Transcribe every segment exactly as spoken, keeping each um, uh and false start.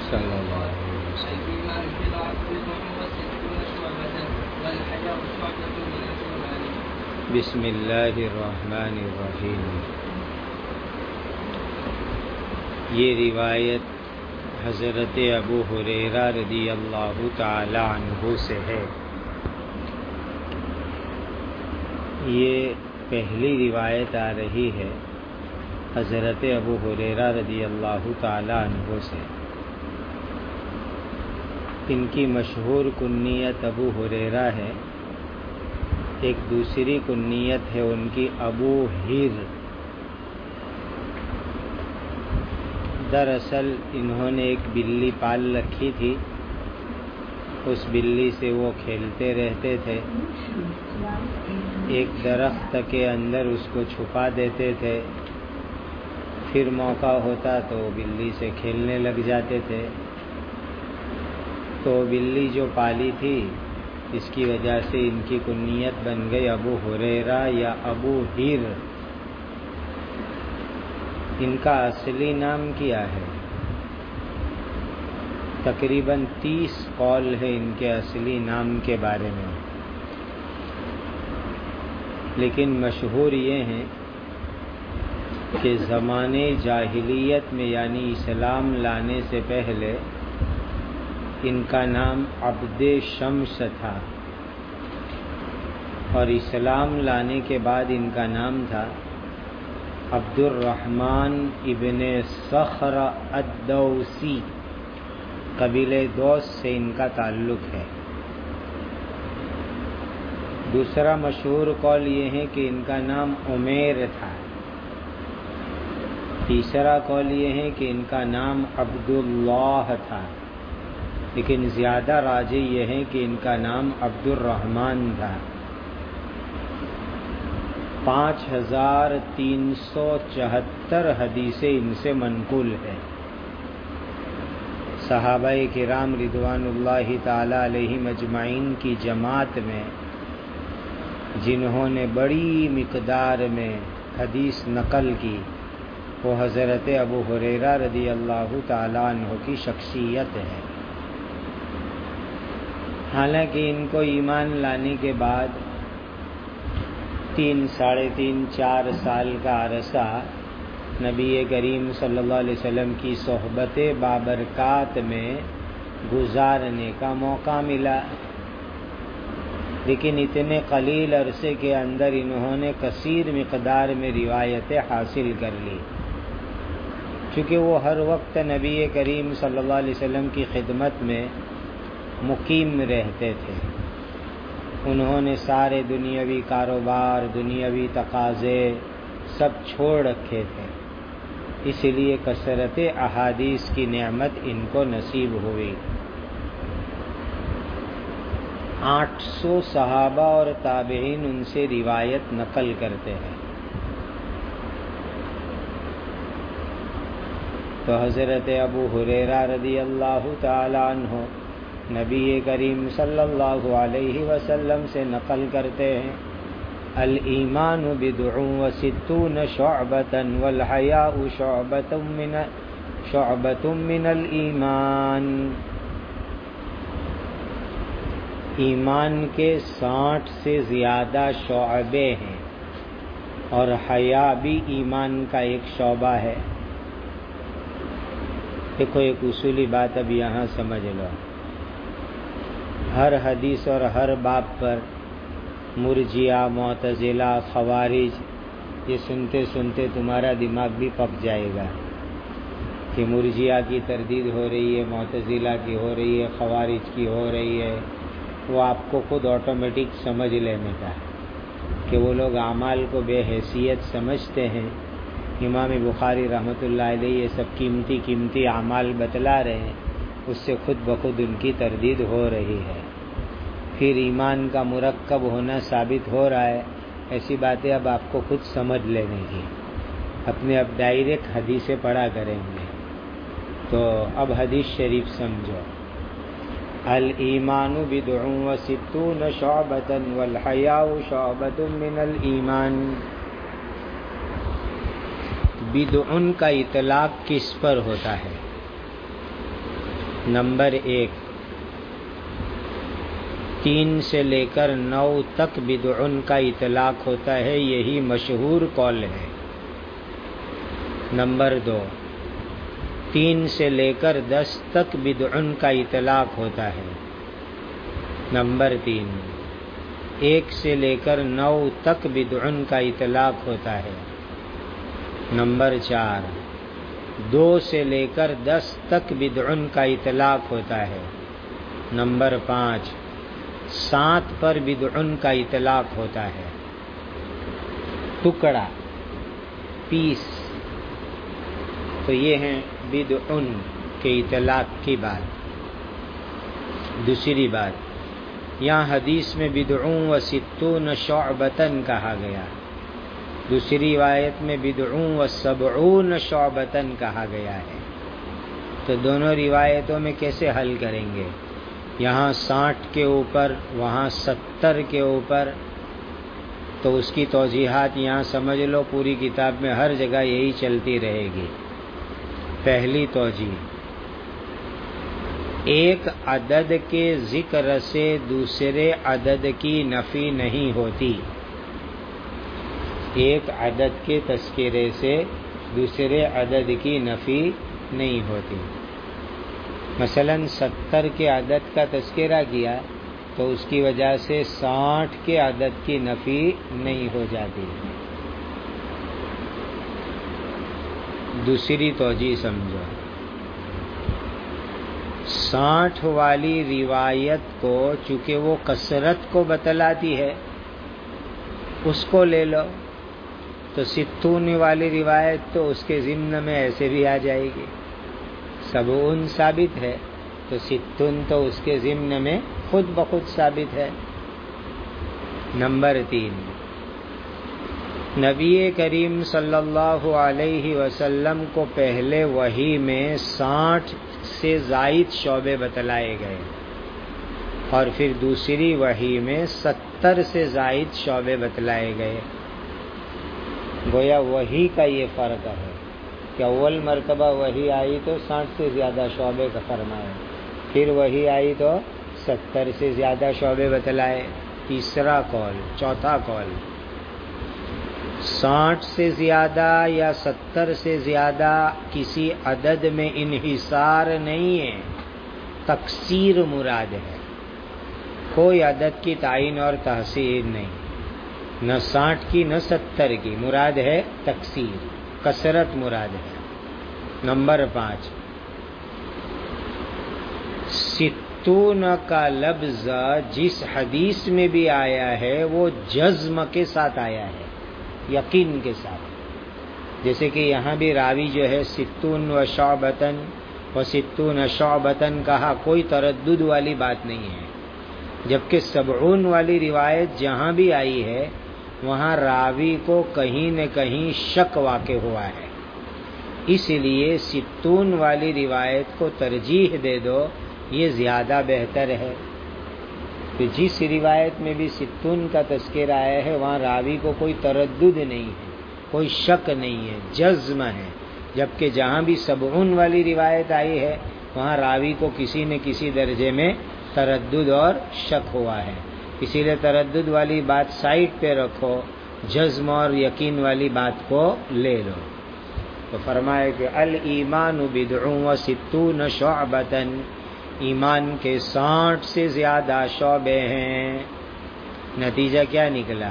صلی اللہ علیہ وسلم. الإيمان بضع وستون شعبة والحياء شعبة من الإيمان. بسم اللہ الرحمن الرحیم. یہ روایت حضرت ابو ہریرہ رضی اللہ تعالی عنہ سے ہے. یہ پہلی روایت آ رہی ہے حضرت ابو ہریرہ رضی اللہ تعالی عنہ سے. ان کی مشہور کنیت ابو ہریرہ ہے. ایک دوسری کنیت ہے ان کی ابو ہیر. دراصل انہوں نے ایک بلی پال رکھی تھی. اس بلی سے وہ کھیلتے رہتے تھے. ایک درخت کے اندر اس کو چھپا دیتے تھے. پھر موقع ہوتا تو بلی سے کھیلنے لگ جاتے تھے. تو بلی جو پالی تھی اس کی وجہ سے ان کی کنیت بن گئی ابو ہریرہ یا ابو ہیر. ان کا اصلی نام کیا ہے؟ تقریباً تیس قول ہے ان کے اصلی نام کے بارے میں، لیکن مشہور یہ ہیں کہ زمانے جاہلیت میں یعنی اسلام لانے سے پہلے ان کا نام عبد شمس تھا، اور اسلام لانے کے بعد ان کا نام تھا عبد الرحمن ابن صخر الدوسی. قبیلہ دوس سے ان کا تعلق ہے. دوسرا مشہور قول یہ ہے کہ ان کا نام عمیر تھا. تیسرا قول یہ ہے کہ ان کا نام عبداللہ تھا، لیکن زیادہ راجح یہ ہے کہ ان کا نام عبد الرحمن تھا. پانچ ہزار تین سو چوہتر حدیثیں ان سے منقول ہے. صحابہ کرام رضوان اللہ تعالی علیہم اجمعین کی جماعت میں جنہوں نے بڑی مقدار میں حدیث نقل کی وہ حضرت ابو ہریرہ رضی اللہ تعالی عنہ کی شخصیت ہے. حالانکہ ان کو ایمان لانے کے بعد تین ساڑھے تین چار سال کا عرصہ نبی کریم صلی اللہ علیہ وسلم کی صحبت بابرکات میں گزارنے کا موقع ملا، لیکن اتنے قلیل عرصے کے اندر انہوں نے کثیر مقدار میں روایتیں حاصل کر لی. چونکہ وہ ہر وقت نبی کریم صلی اللہ علیہ وسلم کی خدمت میں مقیم رہتے تھے. انہوں نے سارے دنیاوی کاروبار، دنیاوی تقاضے سب چھوڑ رکھے تھے، اس لیے کثرت احادیث کی نعمت ان کو نصیب ہوئی. آٹھ سو صحابہ اور تابعین ان سے روایت نقل کرتے ہیں. تو حضرت ابو ہریرہ رضی اللہ تعالی عنہ نبی کریم صلی اللہ علیہ وسلم سے نقل کرتے ہیں الایمان بضع وستون شعبۃ والحیاء شعبۃ من شعبۃ من الایمان. ایمان کے ساٹھ سے زیادہ شعبے ہیں اور حیا بھی ایمان کا ایک شعبہ ہے. دیکھو ایک اصولی بات اب یہاں سمجھ لو. ہر حدیث اور ہر باب پر مرجئہ، معتزلہ، خوارج یہ سنتے سنتے تمہارا دماغ بھی پک جائے گا کہ مرجئہ کی تردید ہو رہی ہے، معتزلہ کی ہو رہی ہے، خوارج کی ہو رہی ہے. وہ آپ کو خود آٹومیٹک سمجھ لینے کا کہ وہ لوگ اعمال کو بے حیثیت سمجھتے ہیں. امام بخاری رحمۃ اللہ علیہ یہ سب قیمتی قیمتی اعمال بتلا رہے ہیں، اس سے خود بخود ان کی تردید ہو رہی ہے. پھر ایمان کا مرکب ہونا ثابت ہو رہا ہے. ایسی باتیں اب آپ کو خود سمجھ لینے کی. اپنے اب ڈائریکٹ حدیثیں پڑھا کریں گے. تو اب حدیث شریف سمجھو. الایمان بضع وستون شعبۃ والحیاء شعبۃ من الایمان. بدعن کا اطلاق کس پر ہوتا ہے؟ نمبر ایک، تین سے لے کر نو تک بدعن کا اطلاق ہوتا ہے، یہی مشہور قول ہے۔ نمبر دو، تین سے لے کر دس تک بدعن کا اطلاق ہوتا ہے۔ نمبر تین، ایک سے لے کر نو تک بدعن کا اطلاق ہوتا ہے۔ نمبر چار، دو سے لے کر دس تک بدعن کا اطلاق ہوتا ہے۔ نمبر پانچ، سات پر بدعن کا اطلاق ہوتا ہے۔ ٹکڑا، پیس، تو یہ ہیں بدعن کے اطلاق کی بات۔ دوسری بات، یہاں حدیث میں بدعون و ستون شعبتن کہا گیا، دوسری روایت میں بدعون و سبعون شعبتن کہا گیا ہے، تو دونوں روایتوں میں کیسے حل کریں گے؟ یہاں ساٹھ کے اوپر، وہاں ستر کے اوپر، تو اس کی توضیحات یہاں سمجھ لو، پوری کتاب میں ہر جگہ یہی چلتی رہے گی۔ پہلی توجیہ، ایک عدد کے ذکر سے دوسرے عدد کی نفی نہیں ہوتی، ایک عدد کے تذکرے سے دوسرے عدد کی نفی نہیں ہوتی۔ مثلا ستر کے عدد کا تذکرہ کیا تو اس کی وجہ سے ساٹھ کے عدد کی نفی نہیں ہو جاتی۔ دوسری توجیہ سمجھو، ساٹھ والی روایت کو چونکہ وہ کثرت کو بتلاتی ہے اس کو لے لو، تو ستون والی روایت تو اس کے ضمن میں ایسے بھی آ جائے گی، سبعون ثابت ہے تو ستون تو اس کے ضمن میں خود بخود ثابت ہے۔ نمبر تین، نبی کریم صلی اللہ علیہ وسلم کو پہلے وحی میں ساٹھ سے زائد شعبے بتلائے گئے اور پھر دوسری وحی میں ستر سے زائد شعبے بتلائے گئے۔ گویا وحی کا یہ فرق ہے کہ اول مرتبہ وحی آئی تو ساٹھ سے زیادہ شعبے کا فرمائے، پھر وحی آئی تو ستر سے زیادہ شعبے بتلائے۔ تیسرا قول، چوتھا قول، ساٹھ سے زیادہ یا ستر سے زیادہ کسی عدد میں انحصار نہیں ہے، تکثیر مراد ہے، کوئی عدد کی تعین اور تحصیل نہیں، نہ ساٹھ کی نہ ستر کی، مراد ہے تکثیر، کثرت مراد ہے۔ نمبر پانچ، ستون کا لفظ جس حدیث میں بھی آیا ہے وہ جزم کے ساتھ آیا ہے، یقین کے ساتھ، جیسے کہ یہاں بھی راوی جو ہے ستون و شعبتن و ستون شعبتن کہا، کوئی تردد والی بات نہیں ہے، جبکہ سبعون والی روایت جہاں بھی آئی ہے وہاں راوی کو کہیں نہ کہیں شک واقع ہوا ہے، اس لیے ستون والی روایت کو ترجیح دے دو، یہ زیادہ بہتر ہے۔ تو جس روایت میں بھی ستون کا تذکرہ آیا ہے وہاں راوی کو کوئی تردد نہیں ہے، کوئی شک نہیں ہے، جزم ہے، جبکہ جہاں بھی سبعون والی روایت آئی ہے وہاں راوی کو کسی نہ کسی درجے میں تردد اور شک ہوا ہے، اسی لیے تردد والی بات سائڈ پہ رکھو، جزم اور یقین والی بات کو لے لو۔ تو فرمائے کہ الایمان بدعون و ستون شعبتن، ایمان کے ساٹھ سے زیادہ شعبے ہیں۔ نتیجہ کیا نکلا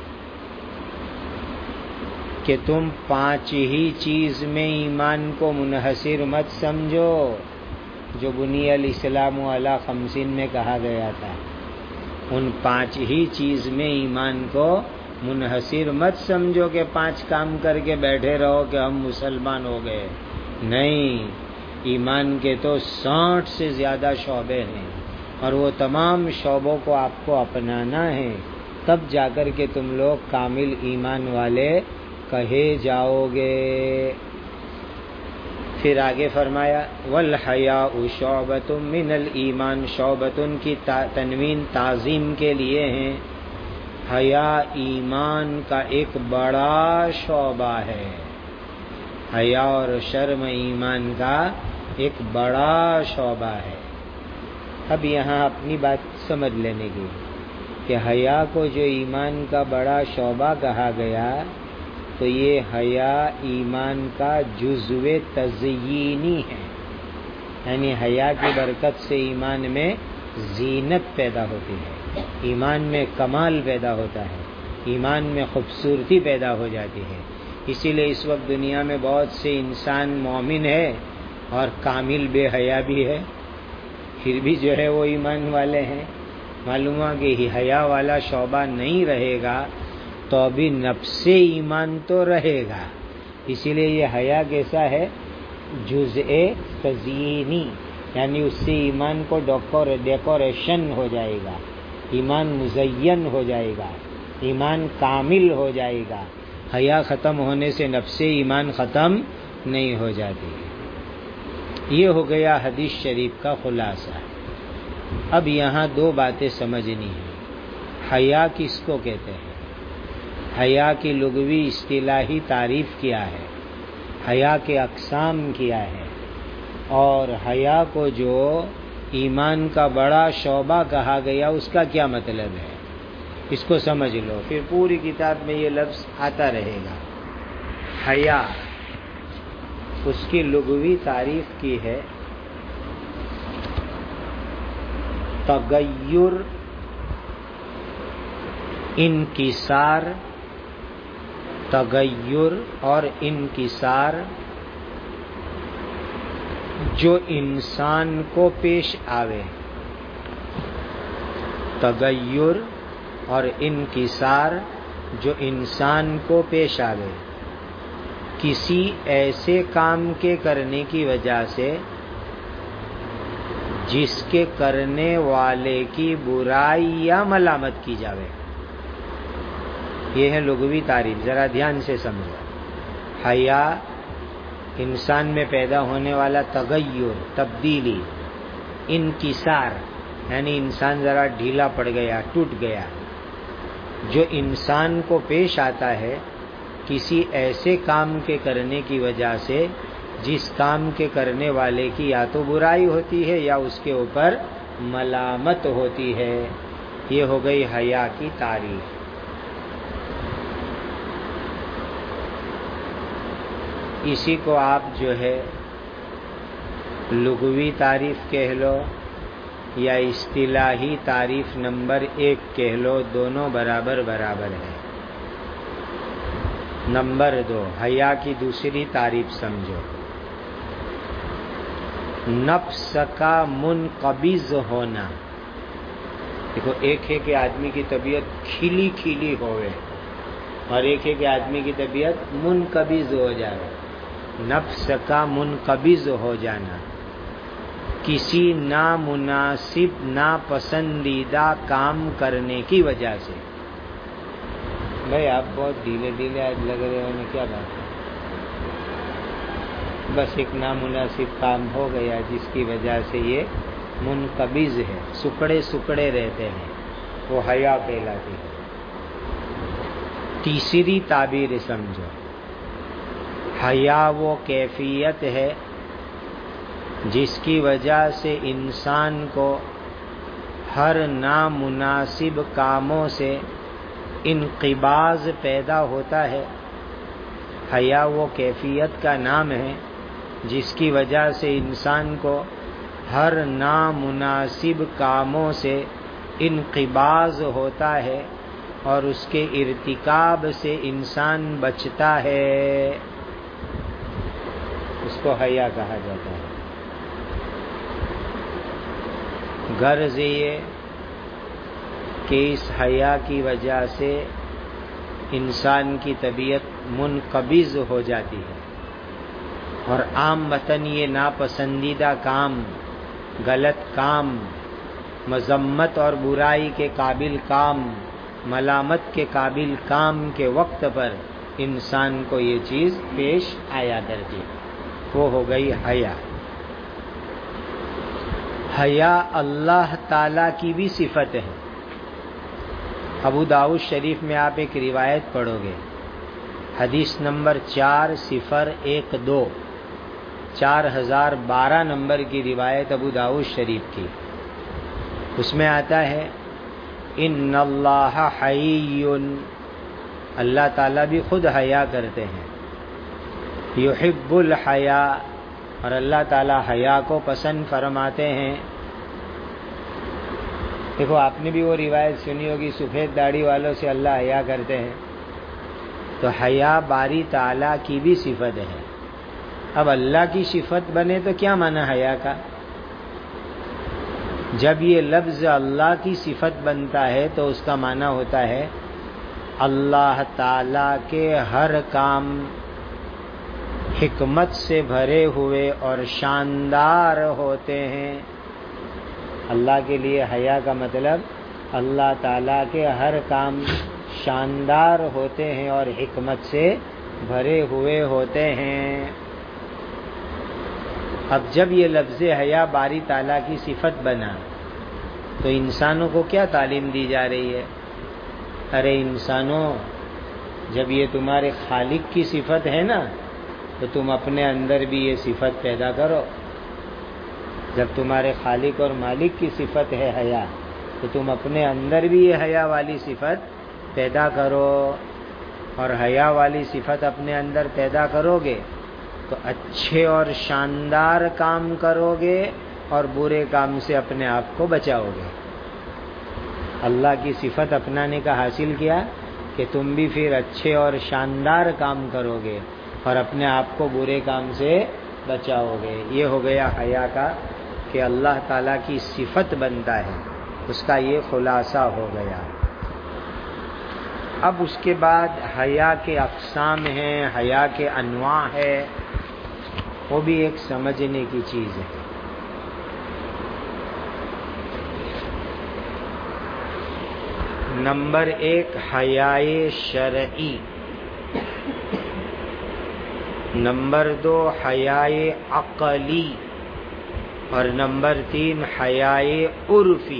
کہ تم پانچ ہی چیز میں ایمان کو منحصر مت سمجھو جو بنی الاسلام علی خمسین میں کہا گیا تھا، ان پانچ ہی چیز میں ایمان کو منحصر مت سمجھو کہ پانچ کام کر کے بیٹھے رہو کہ ہم مسلمان ہو گئے، نہیں، ایمان کے تو ساٹھ سے زیادہ شعبے ہیں اور وہ تمام شعبوں کو آپ کو اپنانا ہے، تب جا کر کے تم لوگ کامل ایمان والے کہے جاؤ گے۔ پھر آگے فرمایا والحیاء شعبۃ من الایمان، شعبۃ کی تنوین تعظیم کے لیے ہیں، حیا ایمان کا ایک بڑا شعبہ ہے، حیا اور شرم ایمان کا ایک بڑا شعبہ ہے۔ اب یہاں اپنی بات سمجھ لینے کی کہ حیا کو جو ایمان کا بڑا شعبہ کہا گیا تو یہ حیا ایمان کا جزو تزیینی ہے، یعنی حیا کی برکت سے ایمان میں زینت پیدا ہوتی ہے، ایمان میں کمال پیدا ہوتا ہے، ایمان میں خوبصورتی پیدا ہو جاتی ہے۔ اسی لیے اس وقت دنیا میں بہت سے انسان مومن ہے اور کامل بے حیا بھی ہے، پھر بھی جو ہے وہ ایمان والے ہیں۔ معلوم ہوا کہ حیا والا شعبہ نہیں رہے گا تو ابھی نفس ایمان تو رہے گا۔ اسی لیے یہ حیا کیسا ہے؟ جزء تزیینی، یعنی اس سے ایمان کو ڈیکوریشن ہو جائے گا، ایمان مزین ہو جائے گا، ایمان کامل ہو جائے گا۔ حیا ختم ہونے سے نفس ایمان ختم نہیں ہو جاتی۔ یہ ہو گیا حدیث شریف کا خلاصہ۔ اب یہاں دو باتیں سمجھنی ہیں۔ حیا کس کو کہتے ہیں؟ حیا کی لغوی اصطلاحی تعریف کیا ہے؟ حیا کے اقسام کیا ہے؟ اور حیا کو جو ایمان کا بڑا شعبہ کہا گیا اس کا کیا مطلب ہے؟ اس کو سمجھ لو، پھر پوری کتاب میں یہ لفظ آتا رہے گا۔ حیا اس کی لغوی تعریف کی ہے تغیر، انکسار، تغیر اور انکسار جو انسان کو پیش آوے، تغیر اور انکسار جو انسان کو پیش آوے کسی ایسے کام کے کرنے کی وجہ سے جس کے کرنے والے کی برائی یا ملامت کی جاوے۔ یہ ہے لغوی تعریف، ذرا دھیان سے سمجھو۔ حیا انسان میں پیدا ہونے والا تغیر، تبدیلی، انکسار یعنی انسان ذرا ڈھیلا پڑ گیا، ٹوٹ گیا، جو انسان کو پیش آتا ہے کسی ایسے کام کے کرنے کی وجہ سے جس کام کے کرنے والے کی یا تو برائی ہوتی ہے یا اس کے اوپر ملامت ہوتی ہے۔ یہ ہو گئی حیا کی تعریف۔ اسی کو آپ جو ہے لغوی تعریف کہہ لو یا اصطلاحی تعریف نمبر ایک کہہ لو، دونوں برابر برابر ہے۔ نمبر دو، حیا کی دوسری تعریف سمجھو، نفس کا منقبض ہونا۔ دیکھو، ایک ہے کہ آدمی کی طبیعت کھلی کھلی ہوئے اور ایک ہے کہ آدمی کی طبیعت منقبض ہو جائے۔ نفس کا منقبض ہو جانا کسی نامناسب، ناپسندیدہ کام کرنے کی وجہ سے۔ بھائی آپ بہت ڈھیلے ڈھیلے آج لگ رہے ہو، کیا بات ہے؟ بس ایک نامناسب کام ہو گیا جس کی وجہ سے یہ منقبض ہے، سکڑے سکڑے رہتے ہیں، وہ حیا کہلاتی ہے۔ تیسری تعبیر سمجھو، حیا وہ کیفیت ہے جس کی وجہ سے انسان کو ہر نامناسب کاموں سے انقباض پیدا ہوتا ہے۔ حیا وہ کیفیت کا نام ہے جس کی وجہ سے انسان کو ہر نامناسب کاموں سے انقباض ہوتا ہے اور اس کے ارتکاب سے انسان بچتا ہے، اس کو حیا کہا جاتا ہے۔ غرض یہ کہ اس حیا کی وجہ سے انسان کی طبیعت منقبض ہو جاتی ہے اور عام وطن یہ ناپسندیدہ کام، غلط کام، مذمت اور برائی کے قابل کام، ملامت کے قابل کام کے وقت پر انسان کو یہ چیز پیش آیا کرتی ہے، وہ ہو گئی حیا۔ حیا اللہ تعالی کی بھی صفت ہے۔ ابو داؤد شریف میں آپ ایک روایت پڑھو گے، حدیث نمبر چار صفر ایک دو، چار ہزار بارہ نمبر کی روایت ابو داؤد شریف کی، اس میں آتا ہے ان اللہ حی، اللہ تعالیٰ بھی خود حیا کرتے ہیں، یحب الحیا، اور اللہ تعالیٰ حیا کو پسند فرماتے ہیں۔ دیکھو آپ نے بھی وہ روایت سنی ہوگی، سفید داڑھی والوں سے اللہ حیا کرتے ہیں، تو حیا باری تعالیٰ کی بھی صفت ہے۔ اب اللہ کی صفت بنے تو کیا معنی حیا کا؟ جب یہ لفظ اللہ کی صفت بنتا ہے تو اس کا معنی ہوتا ہے اللہ تعالیٰ کے ہر کام حکمت سے بھرے ہوئے اور شاندار ہوتے ہیں۔ اللہ کے لیے حیا کا مطلب اللہ تعالیٰ کے ہر کام شاندار ہوتے ہیں اور حکمت سے بھرے ہوئے ہوتے ہیں۔ اب جب یہ لفظ حیا باری تعالیٰ کی صفت بنا تو انسانوں کو کیا تعلیم دی جا رہی ہے؟ ارے انسانوں، جب یہ تمہارے خالق کی صفت ہے نا تو تم اپنے اندر بھی یہ صفت پیدا کرو۔ جب تمہارے خالق اور مالک کی صفت ہے حیا تو تم اپنے اندر بھی یہ حیا والی صفت پیدا کرو، اور حیا والی صفت اپنے اندر پیدا کرو گے تو اچھے اور شاندار کام کرو گے اور برے کام سے اپنے آپ کو بچاؤ گے۔ اللہ کی صفت اپنانے کا حاصل کیا کہ تم بھی پھر اچھے اور شاندار کام کرو گے اور اپنے آپ کو برے کام سے بچاؤ گے۔ یہ ہو گیا حیا کا کہ اللہ تعالیٰ کی صفت بنتا ہے، اس کا یہ خلاصہ ہو گیا۔ اب اس کے بعد حیا کے اقسام ہیں، حیا کے انواع ہے، وہ بھی ایک سمجھنے کی چیز ہے۔ نمبر ایک حیائے شرعی، نمبر دو حیائے عقلی، اور نمبر تین حیائے عرفی۔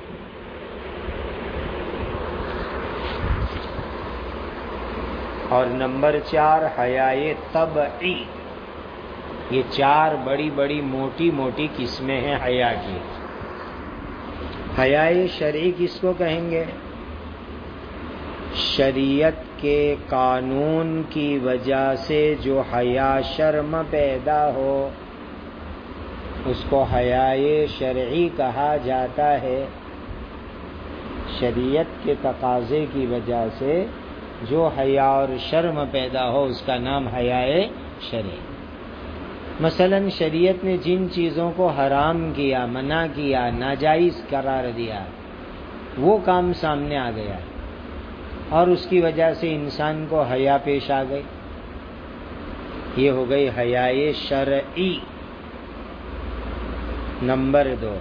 اور نمبر چار حیائے طبعی۔ یہ چار بڑی بڑی موٹی موٹی قسمیں ہیں حیا کی۔ حیائے شرعی کس کو کہیں گے؟ شریعت کے قانون کی وجہ سے جو حیا شرم پیدا ہو اس کو حیائے شرعی کہا جاتا ہے۔ شریعت کے تقاضے کی وجہ سے جو حیا اور شرم پیدا ہو اس کا نام حیائے شرعی۔ مثلا شریعت نے جن چیزوں کو حرام کیا، منع کیا، ناجائز قرار دیا، وہ کام سامنے آ گیا اور اس کی وجہ سے انسان کو حیا پیش آ گئی، یہ ہو گئی حیائے شرعی۔ نمبر دو،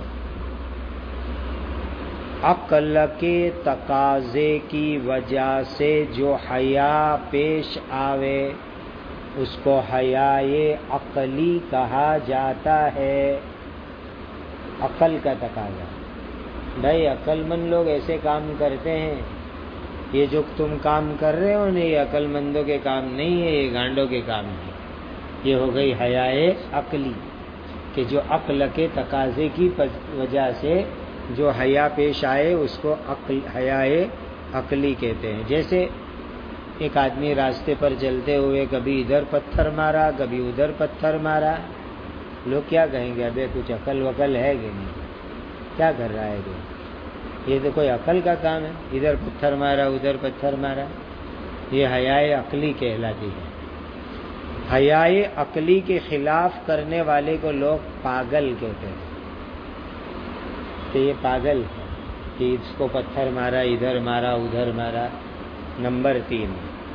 عقل کے تقاضے کی وجہ سے جو حیا پیش آوے اس کو حیائے عقلی کہا جاتا ہے۔ عقل کا تقاضا، بھائی عقل مند لوگ ایسے کام کرتے ہیں، یہ جو تم کام کر رہے ہو نا یہ عقل مندوں کے کام نہیں ہے، یہ گانڈوں کے کام ہے۔ یہ ہو گئی حیائے عقلی کہ جو عقل کے تقاضے کی وجہ سے جو حیا پیش آئے اس کو عقل حیائے عقلی کہتے ہیں۔ جیسے ایک آدمی راستے پر چلتے ہوئے کبھی ادھر پتھر مارا کبھی ادھر پتھر مارا، لوگ کیا کہیں گے؟ ابے کچھ عقل وقل ہے کہ نہیں، کیا کر رہا ہے تو یہ تو کوئی عقل کا کام ہے، ادھر پتھر مارا ادھر پتھر مارا۔ یہ حیائے عقلی کہلاتی ہے۔ حیائے عقلی کے خلاف کرنے والے کو لوگ پاگل کہتے ہیں کہ یہ پاگل ہے کہ اس کو پتھر مارا ادھر مارا ادھر مارا۔ نمبر تین،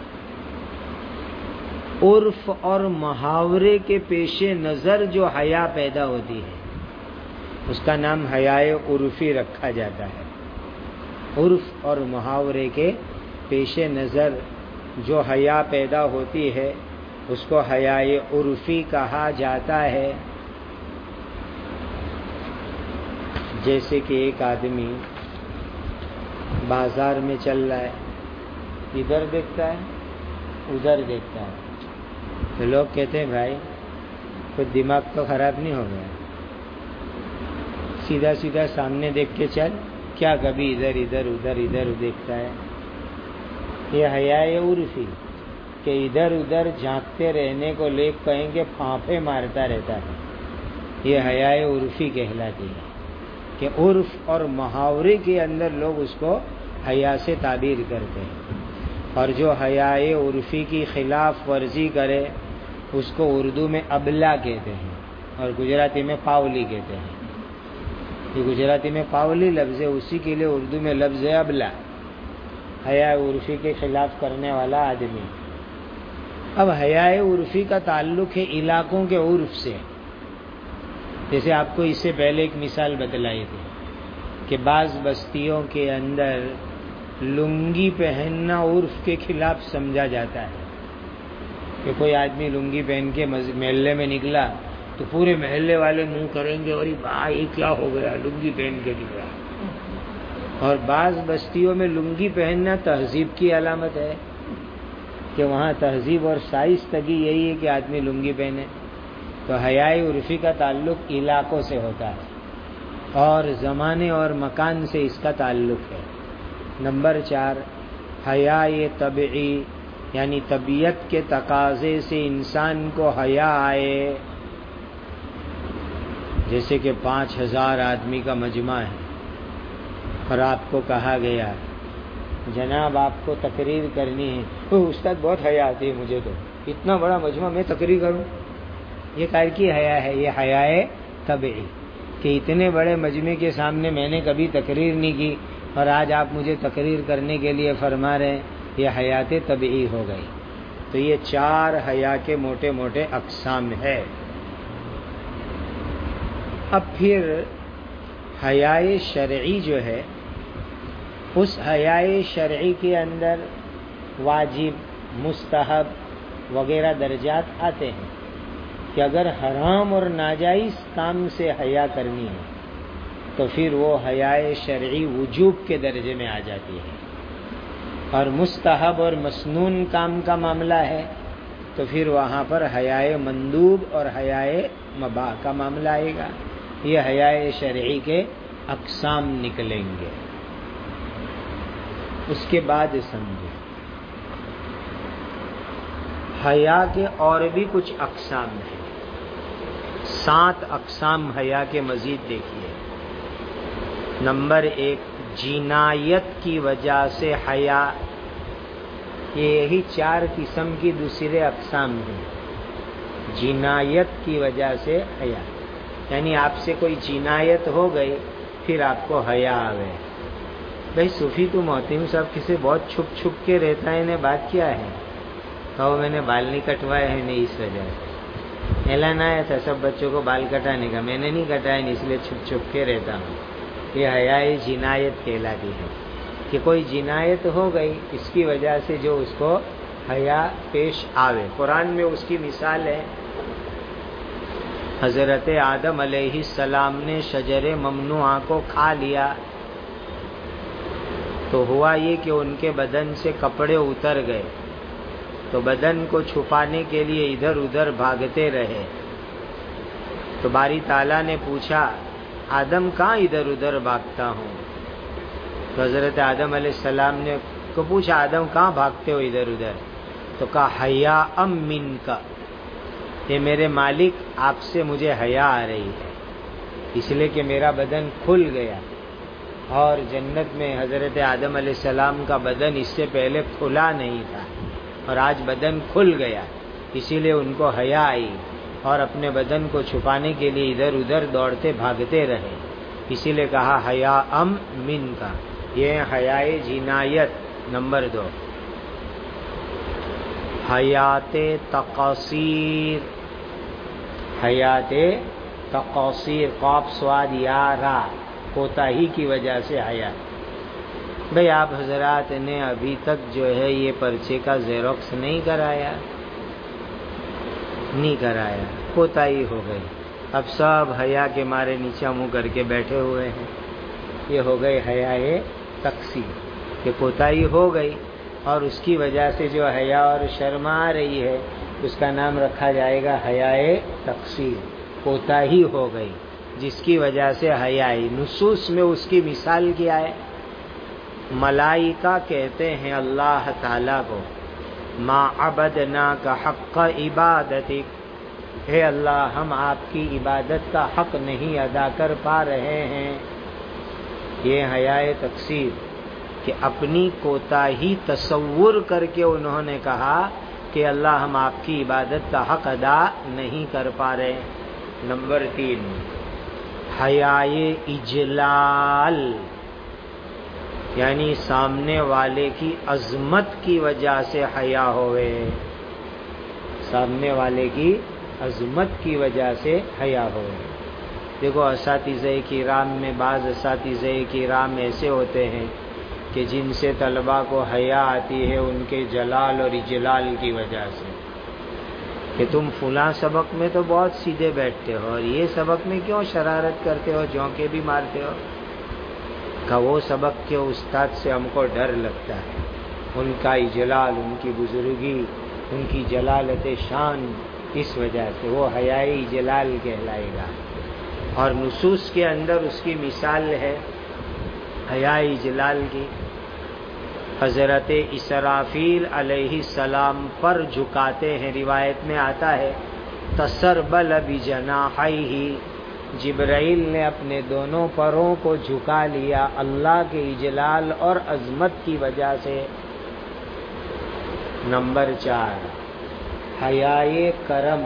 عرف اور محاورے کے پیش نظر جو حیا پیدا ہوتی ہے اس کا نام حیائے عرفی رکھا جاتا ہے۔ عرف اور محاورے کے پیش نظر جو حیا پیدا ہوتی ہے اس کو حیائے عرفی کہا جاتا ہے۔ جیسے کہ ایک آدمی بازار میں چل رہا ہے، ادھر دیکھتا ہے ادھر دیکھتا ہے تو لوگ کہتے ہیں بھائی کوئی دماغ تو خراب نہیں ہو گیا؟ سیدھا سیدھا سامنے دیکھ کے چل، کیا کبھی ادھر ادھر ادھر ادھر دیکھتا ہے؟ یہ حیائے عرفی کہ ادھر ادھر جھانکتے رہنے کو لوگ کہیں گے پھانپے مارتا رہتا ہے، یہ حیائے عرفی کہلاتی ہے کہ عرف اور محاورے کے اندر لوگ اس کو حیا سے تعبیر کرتے ہیں، اور جو حیائے عرفی کی خلاف ورزی کرے اس کو اردو میں ابلا کہتے ہیں اور گجراتی میں پاولی کہتے ہیں۔ یہ گجراتی میں پاولی لفظ ہے، اسی کے لیے اردو میں لفظ ہے ابلا، حیائے عرفی کے خلاف کرنے والا آدمی۔ اب حیائے عرفی کا تعلق ہے علاقوں کے عرف سے، جیسے آپ کو اس سے پہلے ایک مثال بتلائی تھی کہ بعض بستیوں کے اندر لنگی پہننا عرف کے خلاف سمجھا جاتا ہے کہ کوئی آدمی لنگی پہن کے محلے میں نکلا تو پورے محلے والے منہ کریں گے اور بھائی کیا ہو گیا، لنگی پہن کے نکلا۔ اور بعض بستیوں میں لنگی پہننا تہذیب کی علامت ہے کہ وہاں تہذیب اور شائستگی یہی ہے کہ آدمی لنگی پہنے۔ تو حیائے عرفی کا تعلق علاقوں سے ہوتا ہے اور زمانے اور مکان سے اس کا تعلق ہے۔ نمبر چار، حیائے طبعی یعنی طبیعت کے تقاضے سے انسان کو حیا آئے، جیسے کہ پانچ ہزار آدمی کا مجمع ہے اور آپ کو کہا گیا جناب آپ کو تقریر کرنی ہے، تو استاد بہت حیا آتی ہے مجھے، تو اتنا بڑا مجمع میں تقریر کروں، یہ کار کی حیا ہے؟ یہ حیائے طبعی کہ اتنے بڑے مجمع کے سامنے میں نے کبھی تقریر نہیں کی اور آج آپ مجھے تقریر کرنے کے لیے فرما رہے ہیں، یہ حیات طبعی ہو گئی۔ تو یہ چار حیا کے موٹے موٹے اقسام ہے۔ اب پھر حیائے شرعی جو ہے، اس حیائے شرعی کے اندر واجب، مستحب وغیرہ درجات آتے ہیں کہ اگر حرام اور ناجائز کام سے حیا کرنی ہے تو پھر وہ حیائے شرعی وجوب کے درجے میں آ جاتی ہے، اور مستحب اور مسنون کام کا معاملہ ہے تو پھر وہاں پر حیائے مندوب اور حیائے مباح کا معاملہ آئے گا۔ یہ حیائے شرعی کے اقسام نکلیں گے۔ اس کے بعد سمجھیں حیا کے اور بھی کچھ اقسام ہیں، سات اقسام حیا کے مزید دیکھیے۔ نمبر ایک، جنایت کی وجہ سے حیا، یہی چار قسم کی دوسرے اقسام ہیں۔ جنایت کی وجہ سے حیا یعنی آپ سے کوئی جنایت ہو گئی پھر آپ کو حیا آ گئے۔ بھائی صوفی تو محتم صاحب کسی بہت چھپ چھپ کے رہتا ہے، انہیں بات کیا ہے؟ کہو میں نے بال نہیں کٹوائے ہیں، نہیں اس وجہ سے اعلان آیا تھا سب بچوں کو بال کٹانے کا، میں نے نہیں کٹائے اس لیے چھپ چھپ کے رہتا ہوں۔ یہ حیائے جنایت کہلاتی ہے کہ کوئی جنایت ہو گئی اس کی وجہ سے جو اس کو حیا پیش آوے۔ قرآن میں اس کی مثال ہے، حضرت آدم علیہ السلام نے شجر ممنوعہ کو کھا لیا تو ہوا یہ کہ ان کے بدن سے کپڑے اتر گئے، تو بدن کو چھپانے کے لیے ادھر ادھر بھاگتے رہے۔ تو باری تعالیٰ نے پوچھا آدم کہاں ادھر ادھر بھاگتا ہوں؟ تو حضرت آدم علیہ السلام نے کو پوچھا آدم کہاں بھاگتے ہو ادھر ادھر؟ تو کہا حیا ام من کا، یہ میرے مالک آپ سے مجھے حیا آ رہی ہے، اس لیے کہ میرا بدن کھل گیا، اور جنت میں حضرت آدم علیہ السلام کا بدن اس سے پہلے کھلا نہیں تھا اور آج بدن کھل گیا، اسی لیے ان کو حیا آئی اور اپنے بدن کو چھپانے کے لیے ادھر ادھر دوڑتے بھاگتے رہے، اسی لیے کہا حیا ام من کا۔ یہ حیائے جنایت۔ نمبر دو، حیات تقصیر، حیات تقصیر، قاف صاد یا را، کوتاہی کی وجہ سے حیا۔ بھئی آپ حضرات نے ابھی تک جو ہے یہ پرچے کا زیروکس نہیں کرایا، نہیں کرایا، کوتاہی ہو گئی، اب سب حیا کے مارے نیچا منہ کر کے بیٹھے ہوئے ہیں۔ یہ ہو گئی حیائے تقصیر کہ کوتاہی ہو گئی اور اس کی وجہ سے جو حیا اور شرم آ رہی ہے اس کا نام رکھا جائے گا حیائے تقصیر، کوتاہی ہو گئی جس کی وجہ سے حیائی۔ نصوص میں اس کی مثال کیا ہے؟ ملائکہ کہتے ہیں اللہ تعالیٰ کو ما عبدناک حق عبادتک، اے اللہ ہم آپ کی عبادت کا حق نہیں ادا کر پا رہے ہیں۔ یہ حیائے تقصیر کہ اپنی کوتاہی تصور کر کے انہوں نے کہا کہ اللہ ہم آپ کی عبادت کا حق ادا نہیں کر پا رہے۔ نمبر تین، حیائے اجلال، یعنی سامنے والے کی عظمت کی وجہ سے حیا ہوئے، سامنے والے کی عظمت کی وجہ سے حیا ہوئے۔ دیکھو اساتذہ کرام میں بعض اساتذہ کرام ایسے ہوتے ہیں کہ جن سے طلباء کو حیا آتی ہے ان کے جلال اور اجلال کی وجہ سے، کہ تم فلاں سبق میں تو بہت سیدھے بیٹھتے ہو اور یہ سبق میں کیوں شرارت کرتے ہو، جھونکے بھی مارتے ہو؟ کہ وہ سبق کے استاد سے ہم کو ڈر لگتا ہے، ان کا اجلال، ان کی بزرگی، ان کی جلالت شان، اس وجہ سے وہ حیائے اجلال کہلائے گا۔ اور نصوص کے اندر اس کی مثال ہے حیائے اجلال کی، حضرت اسرافیل علیہ السلام پر جھکاتے ہیں، روایت میں آتا ہے تسربل بجناحیہ، جبرائیل نے اپنے دونوں پروں کو جھکا لیا اللہ کے اجلال اور عظمت کی وجہ سے۔ نمبر چار، حیائے کرم۔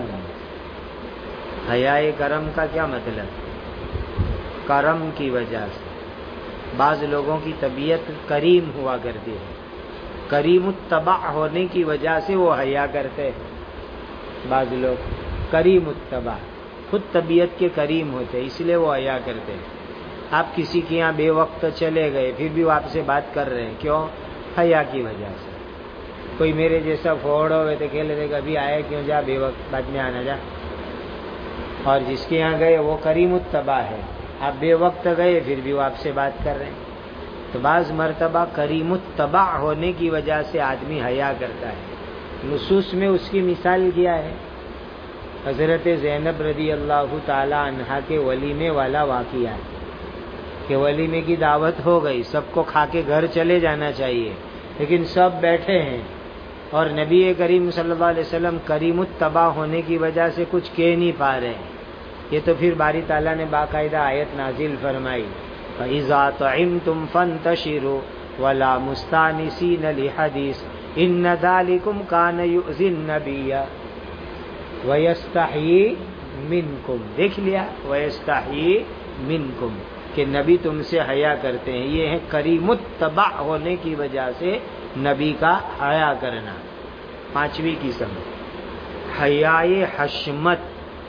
حیائے کرم کا کیا مطلب؟ کرم کی وجہ سے بعض لوگوں کی طبیعت کریم ہوا کرتی ہے، کریم الطبع ہونے کی وجہ سے وہ حیا کرتے ہیں۔ بعض لوگ کریم الطبع، خود طبیعت کے کریم ہوتے اس لیے وہ حیا کرتے ہیں۔ آپ کسی کے یہاں بے وقت چلے گئے پھر بھی وہ آپ سے بات کر رہے ہیں، کیوں؟ حیا کی وجہ سے۔ کوئی میرے جیسا فوڑ ہوئے تو کہہ لیتے کبھی آئے کیوں، جا بے وقت بعد میں آنا جا۔ اور جس کے یہاں گئے وہ کریم الطبع ہے، آپ بے وقت گئے پھر بھی وہ آپ سے بات کر رہے ہیں۔ تو بعض مرتبہ کریم الطبع ہونے کی وجہ سے آدمی حیا کرتا ہے۔ نصوص میں اس کی مثال کیا ہے؟ حضرت زینب رضی اللہ تعالی عنہا کے ولیمے والا واقعہ ہے کہ ولیمے کی دعوت ہو گئی، سب کو کھا کے گھر چلے جانا چاہیے، لیکن سب بیٹھے ہیں اور نبی کریم صلی اللہ علیہ وسلم کریم الطبع ہونے کی وجہ سے کچھ کہہ نہیں پا رہے ہیں۔ یہ تو پھر باری تعالیٰ نے باقاعدہ آیت نازل فرمائی فَإِذَا طَعِمْتُمْ فَانْتَشِرُوا وَلَا مُسْتَأْنِسِينَ لِحَدِيثٍ إِنَّ ذَلِكُمْ كَانَ يُؤْذِي النَّبِيَّ وَيَسْتَحْيِي مِنْكُمْ۔ دیکھ لیا، وَيَسْتَحْيِي مِنْكُمْ، کہ نبی تم سے حیا کرتے ہیں۔ یہ ہے کریم الطبع ہونے کی وجہ سے نبی کا حیا کرنا۔ پانچویں قسم، حیائے حشمت،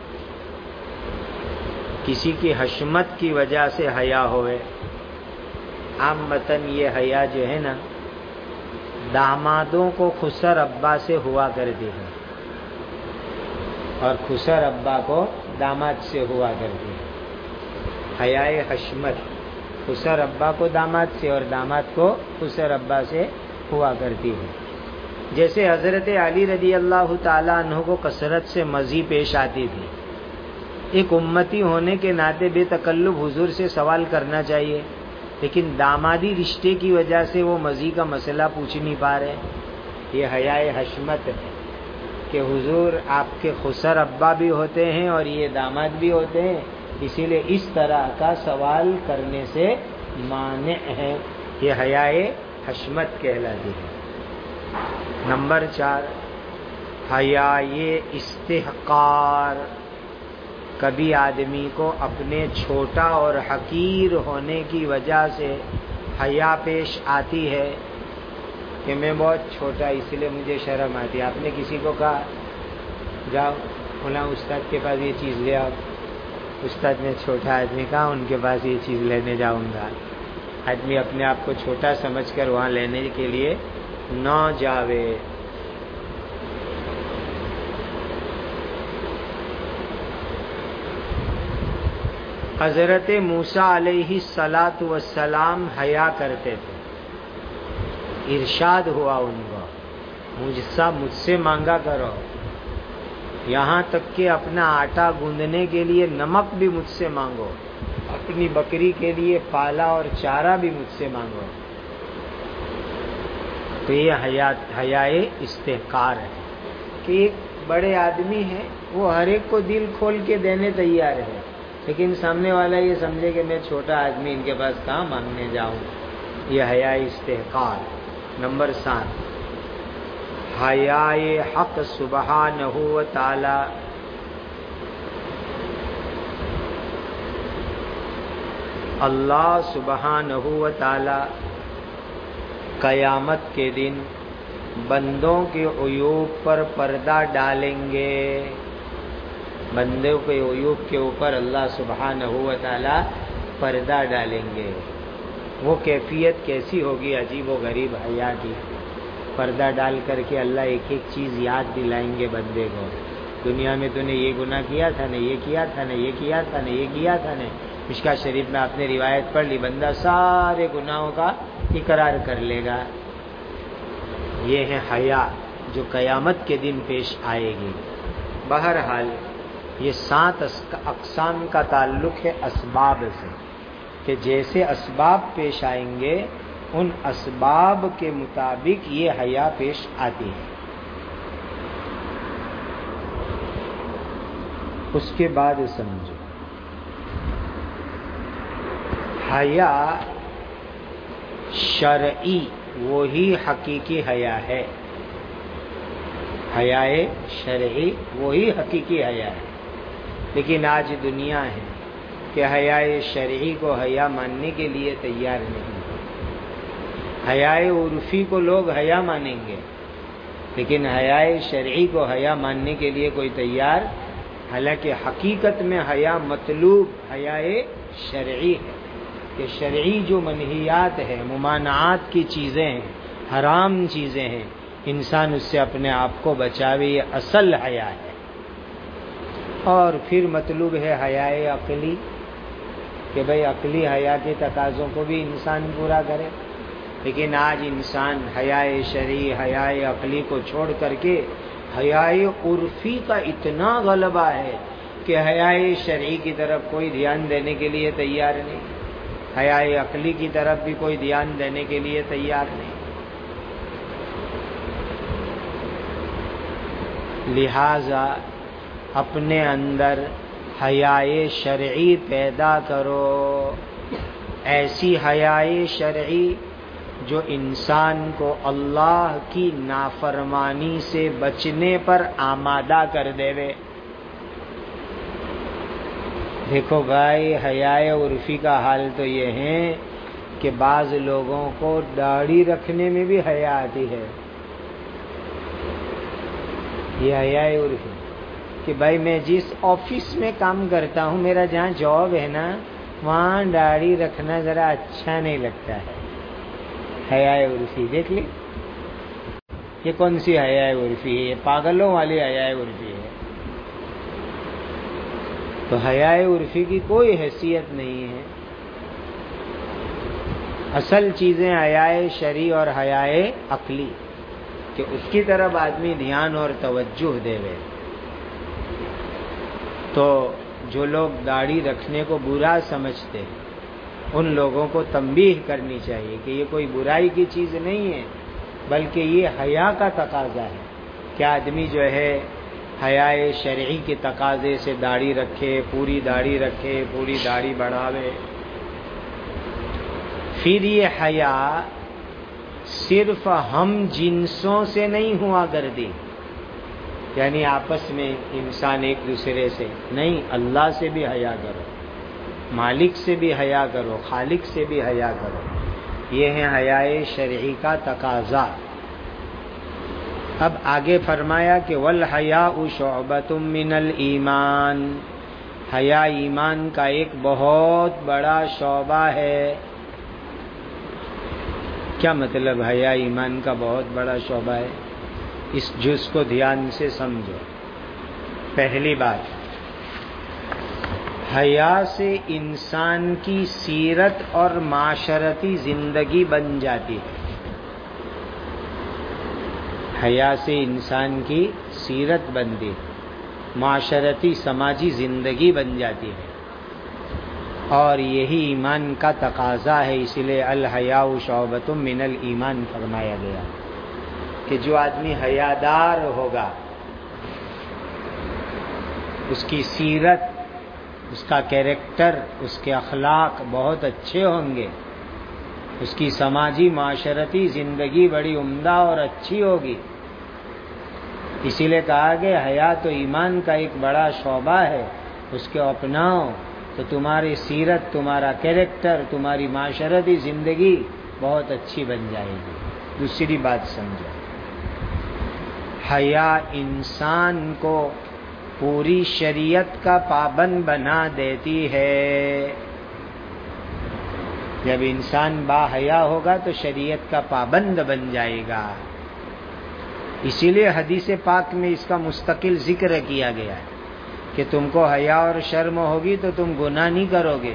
کسی کی حشمت کی وجہ سے حیا ہوئے۔ عامتاً یہ حیا جو ہے نا دامادوں کو خسر ابا سے ہوا کرتی ہے اور خسر ابا کو داماد سے ہوا کرتی ہے۔ حیائے حشمت خسر ابا کو داماد سے اور داماد کو خسر ابا سے ہوا کرتی ہے۔ جیسے حضرت علی رضی اللہ تعالیٰ عنہ کو کثرت سے مزی پیش آتی تھی، ایک امتی ہونے کے ناطے بے تکلف حضور سے سوال کرنا چاہیے، لیکن دامادی رشتے کی وجہ سے وہ مزی کا مسئلہ پوچھ نہیں پا رہے۔ یہ حیائے حشمت ہے کہ حضور آپ کے خسر ابا بھی ہوتے ہیں اور یہ داماد بھی ہوتے ہیں، اسی لیے اس طرح کا سوال کرنے سے مانع ہے۔ یہ حیائے حشمت کہلاتی ہے۔ نمبر چار، حیائے استحقار۔ کبھی آدمی کو اپنے چھوٹا اور حقیر ہونے کی وجہ سے حیا پیش آتی ہے کہ میں بہت چھوٹا اس لیے مجھے شرم آتی ہے۔ آپ نے کسی کو کہا جاؤ فلاں استاد کے پاس یہ چیز لے آؤ، استاد نے چھوٹا آدمی کہا ان کے پاس یہ چیز لینے جاؤں گا۔ آدمی اپنے آپ کو چھوٹا سمجھ کر وہاں لینے کے لیے نہ جاوے۔ حضرت موسیٰ علیہ الصلاۃ والسلام حیا کرتے تھے، ارشاد ہوا ان کو مجھ سے مجھ سے مانگا کرو، یہاں تک کہ اپنا آٹا گوندنے کے لیے نمک بھی مجھ سے مانگو، اپنی بکری کے لیے پالا اور چارہ بھی مجھ سے مانگو۔ تو یہ حیات حیائے استحقار ہے کہ ایک بڑے آدمی ہے، وہ ہر ایک کو دل کھول کے دینے تیار ہے، لیکن سامنے والا یہ سمجھے کہ میں چھوٹا آدمی، ان کے پاس کہاں مانگنے جاؤں۔ یہ حیائے استحقار۔ نمبر سات، حیائے حق سبحانہ و تعالی۔ اللہ سبحانہ و تعالی قیامت کے دن بندوں کے عیوب پر پردہ ڈالیں گے۔ بندوں کے عیوب کے اوپر اللہ سبحانہ و تعالی پردہ ڈالیں گے۔ وہ کیفیت کیسی ہوگی؟ عجیب و غریب حیا کی۔ پردہ ڈال کر کے اللہ ایک ایک چیز یاد دلائیں گے بندے کو۔ دنیا میں تو نے یہ گناہ کیا تھا، نے یہ کیا تھا، نے یہ کیا تھا، نے یہ کیا تھا، نے مشکوٰ شریف میں آپ نے روایت پڑھ لی، بندہ سارے گناہوں کا اقرار کر لے گا۔ یہ ہے حیا جو قیامت کے دن پیش آئے گی۔ بہرحال یہ سات اقسام کا تعلق ہے اسباب سے، کہ جیسے اسباب پیش آئیں گے ان اسباب کے مطابق یہ حیا پیش آتی ہے۔ اس کے بعد سمجھو، حیا شرعی وہی حقیقی حیا ہے۔ حیائے شرعی وہی حقیقی حیا ہے، لیکن آج دنیا ہے کہ حیائے شرعی کو حیا ماننے کے لیے تیار نہیں۔ حیائے عرفی کو لوگ حیا مانیں گے، لیکن حیائے شرعی کو حیا ماننے کے لیے کوئی تیار، حالانکہ حقیقت میں حیا مطلوب حیائے شرعی ہے، کہ شرعی جو منہیات ہے، ممانعات کی چیزیں ہیں، حرام چیزیں ہیں، انسان اس سے اپنے آپ کو بچاوے، یہ اصل حیا ہے۔ اور پھر مطلوب ہے حیائے عقلی، کہ بھئی عقلی حیا کے تقاضوں کو بھی انسان پورا کرے، لیکن آج انسان حیائے شرعی، حیائے عقلی کو چھوڑ کر کے حیائے عرفی کا اتنا غلبہ ہے کہ حیائے شرعی کی طرف کوئی دھیان دینے کے لیے تیار نہیں، حیائے عقلی کی طرف بھی کوئی دھیان دینے کے لیے تیار نہیں۔ لہذا اپنے اندر حیائے شرعی پیدا کرو، ایسی حیائے شرعی جو انسان کو اللہ کی نافرمانی سے بچنے پر آمادہ کر دے وے۔ دیکھو بھائی، حیائے عرفی کا حال تو یہ ہے کہ بعض لوگوں کو داڑھی رکھنے میں بھی حیا آتی ہے۔ یہ حیائے عرفی کہ بھائی میں جس آفس میں کام کرتا ہوں، میرا جہاں جاب ہے نا، وہاں داڑھی رکھنا ذرا اچھا نہیں لگتا ہے۔ حیائے عرفی دیکھ لی، یہ کون سی حیائے عرفی ہے؟ یہ پاگلوں والی حیائے عرفی ہے۔ تو حیائے عرفی کی کوئی حیثیت نہیں ہے۔ اصل چیزیں حیائے شرعی اور حیائے عقلی، کہ اس کی طرف آدمی دھیان اور توجہ دے وے۔ تو جو لوگ داڑھی رکھنے کو برا سمجھتے ہیں، ان لوگوں کو تنبیہ کرنی چاہیے کہ یہ کوئی برائی کی چیز نہیں ہے، بلکہ یہ حیا کا تقاضا ہے کہ آدمی جو ہے حیائے شرعی کے تقاضے سے داڑھی رکھے، پوری داڑھی رکھے، پوری داڑھی بڑھاوے۔ پھر یہ حیا صرف ہم جنسوں سے نہیں ہوا کرتی، یعنی آپس میں انسان ایک دوسرے سے نہیں، اللہ سے بھی حیا کرو، مالک سے بھی حیا کرو، خالق سے بھی حیا کرو۔ یہ ہے حیائے شرعی کا تقاضا۔ اب آگے فرمایا کہ والحیاء شعبۃ من الایمان، حیا ایمان کا ایک بہت بڑا شعبہ ہے۔ کیا مطلب حیا ایمان کا بہت بڑا شعبہ ہے؟ اس جز کو دھیان سے سمجھو۔ پہلی بات، حیا سے انسان کی سیرت اور معاشرتی زندگی بن جاتی ہے۔ حیا سے انسان کی سیرت بنتی ہے، معاشرتی سماجی زندگی بن جاتی ہے، اور یہی ایمان کا تقاضا ہے. اسی لیے الحیاء شعبۃ من الایمان فرمایا گیا کہ جو آدمی حیادار ہوگا اس کی سیرت، اس کا کیریکٹر، اس کے اخلاق بہت اچھے ہوں گے، اس کی سماجی معاشرتی زندگی بڑی عمدہ اور اچھی ہوگی. اسی لیے کہا کہ حیا تو ایمان کا ایک بڑا شعبہ ہے، اس کے اپناؤ تو تمہاری سیرت، تمہارا کیریکٹر، تمہاری معاشرتی زندگی بہت اچھی بن جائے گی. دوسری بات سمجھو، حیا انسان کو پوری شریعت کا پابند بنا دیتی ہے. جب انسان با حیا ہوگا تو شریعت کا پابند بن جائے گا. اسی لیے حدیث پاک میں اس کا مستقل ذکر کیا گیا ہے کہ تم کو حیا اور شرم ہوگی تو تم گناہ نہیں کرو گے،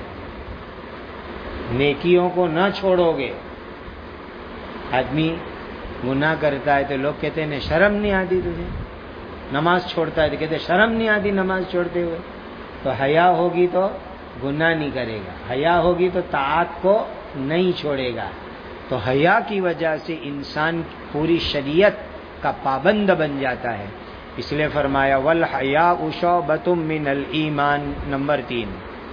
نیکیوں کو نہ چھوڑو گے. آدمی گناہ کرتا ہے تو لوگ کہتے ہیں شرم نہیں آتی تجھے، نماز چھوڑتا ہے تو کہتے شرم نہیں آتی نماز چھوڑتے ہوئے. تو حیا ہوگی تو گناہ نہیں کرے گا، حیا ہوگی تو طاعت کو نہیں چھوڑے گا. تو حیا کی وجہ سے انسان پوری شریعت کا پابند بن جاتا ہے. اس لیے فرمایا والحیاء شعبۃ من الایمان. نمبر تین،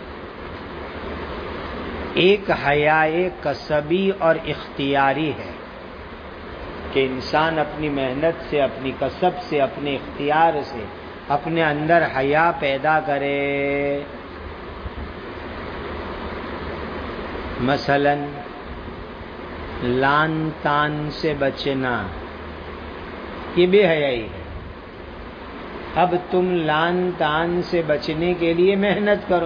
ایک حیا کسبی اور اختیاری ہے کہ انسان اپنی محنت سے، اپنی کسب سے، اپنے اختیار سے اپنے اندر حیا پیدا کرے. مثلا لان تان سے بچنا، یہ بے حیائی ہے. اب تم لان تان سے بچنے کے لیے محنت کرو،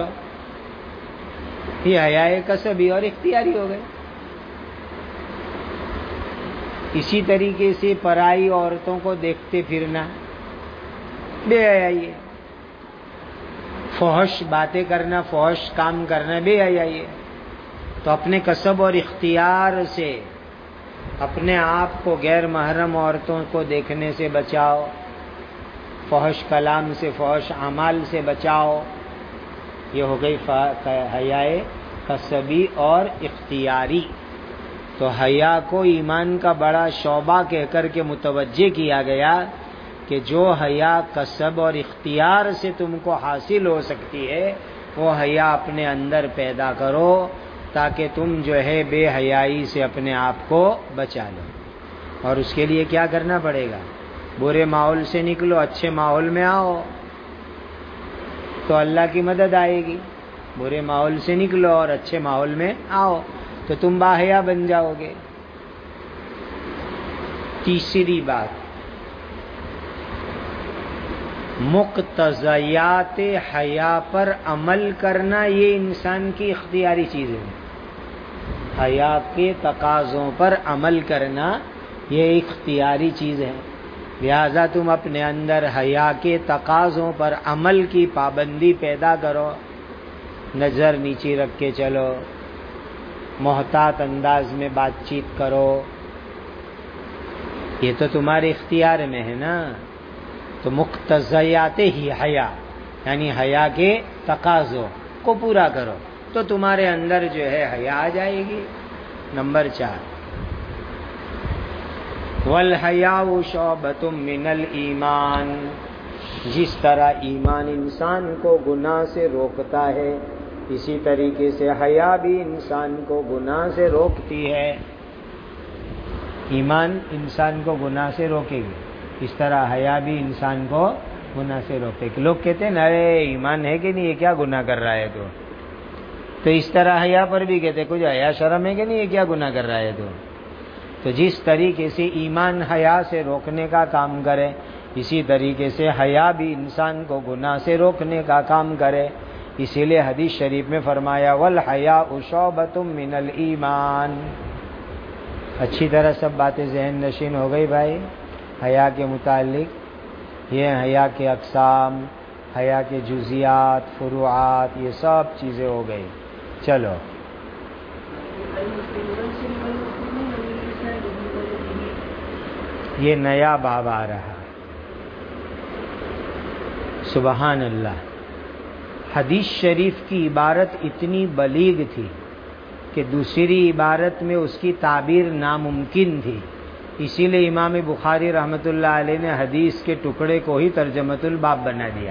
یہ حیا کسبی اور اختیاری ہو گئے. اسی طریقے سے پرائی عورتوں کو دیکھتے پھرنا بے حیائی ہے. فحش باتیں کرنا، فحش کام کرنا بے حیائی ہے. تو اپنے کسب اور اختیار سے اپنے آپ کو غیر محرم عورتوں کو دیکھنے سے بچاؤ، فحش کلام سے، فحش اعمال سے بچاؤ. یہ ہو گئی حیا کسبی اور اختیاری. تو حیا کو ایمان کا بڑا شعبہ کہہ کر کے متوجہ کیا گیا کہ جو حیا کسب اور اختیار سے تم کو حاصل ہو سکتی ہے وہ حیا اپنے اندر پیدا کرو تاکہ تم جو ہے بے حیائی سے اپنے آپ کو بچا لو. اور اس کے لیے کیا کرنا پڑے گا؟ برے ماحول سے نکلو، اچھے ماحول میں آؤ تو اللہ کی مدد آئے گی. برے ماحول سے نکلو اور اچھے ماحول میں آؤ تو تم باحیا بن جاؤ گے. تیسری بات، مقتضیات حیا پر عمل کرنا یہ انسان کی اختیاری چیز ہے. حیا کے تقاضوں پر عمل کرنا یہ اختیاری چیز ہے. لہذا تم اپنے اندر حیا کے تقاضوں پر عمل کی پابندی پیدا کرو. نظر نیچی رکھ کے چلو، محتاط انداز میں بات چیت کرو. یہ تو تمہارے اختیار میں ہے نا. تو مقتضیات ہی حیا یعنی حیا کے تقاضوں کو پورا کرو تو تمہارے اندر جو ہے حیا آ جائے گی. نمبر چار، والحیاء شعبۃ من الایمان. جس طرح ایمان انسان کو گناہ سے روکتا ہے اسی طریقے سے حیا بھی انسان کو گناہ سے روکتی ہے. ایمان انسان کو گناہ سے روکے گی، اس طرح حیا بھی انسان کو گناہ سے روکے گی. لوگ کہتے ہیں نا ارے ایمان ہے کہ نہیں، یہ کیا گناہ کر رہا ہے تو تو اس طرح حیا پر بھی کہتے کچھ حیا شرم ہے کہ نہیں، یہ کیا گناہ کر رہا ہے تو تو جس طریقے سے ایمان حیا سے روکنے کا کام کرے اسی طریقے سے حیا بھی انسان کو گناہ سے روکنے کا کام کرے. اسی لیے حدیث شریف میں فرمایا والحیاء شعبۃ من الایمان. اچھی طرح سب باتیں ذہن نشین ہو گئی بھائی حیا کے متعلق. یہ حیا کے اقسام، حیا کے جزیات، فروعات، یہ سب چیزیں ہو گئی. چلو یہ نیا باب آ رہا. سبحان اللہ. حدیث شریف کی عبارت اتنی بلیغ تھی کہ دوسری عبارت میں اس کی تعبیر ناممکن تھی. اسی لیے امام بخاری رحمۃ اللہ علیہ نے حدیث کے ٹکڑے کو ہی ترجمۃ الباب بنا دیا.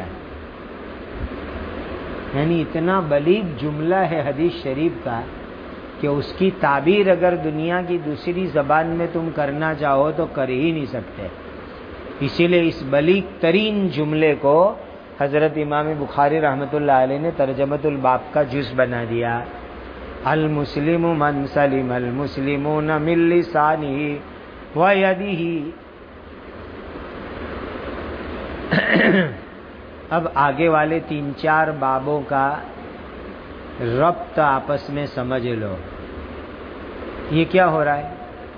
یعنی اتنا بلیغ جملہ ہے حدیث شریف کا کہ اس کی تعبیر اگر دنیا کی دوسری زبان میں تم کرنا چاہو تو کر ہی نہیں سکتے. اسی لیے اس بلیغ ترین جملے کو حضرت امام بخاری رحمۃ اللہ علیہ نے ترجمۃ الباب کا جز بنا دیا. المسلم من سلم المسلمون من لسانہ ویدہ. اب آگے والے تین چار بابوں کا ربط آپس میں سمجھ لو. یہ کیا ہو رہا ہے؟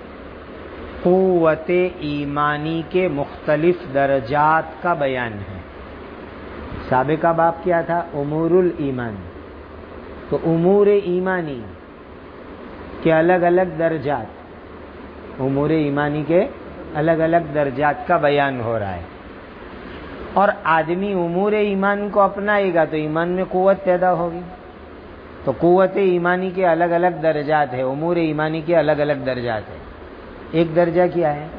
قوت ایمانی کے مختلف درجات کا بیان ہے. سابقہ باب کیا تھا؟ امور الایمان. تو امور ایمانی کے الگ الگ درجات، امور ایمانی کے الگ الگ درجات کا بیان ہو رہا ہے. اور آدمی امور ایمان کو اپنائے گا تو ایمان میں قوت پیدا ہوگی. تو قوت ایمانی کے الگ الگ درجات ہے، امور ایمانی کے الگ الگ درجات ہیں. ایک درجہ کیا ہے؟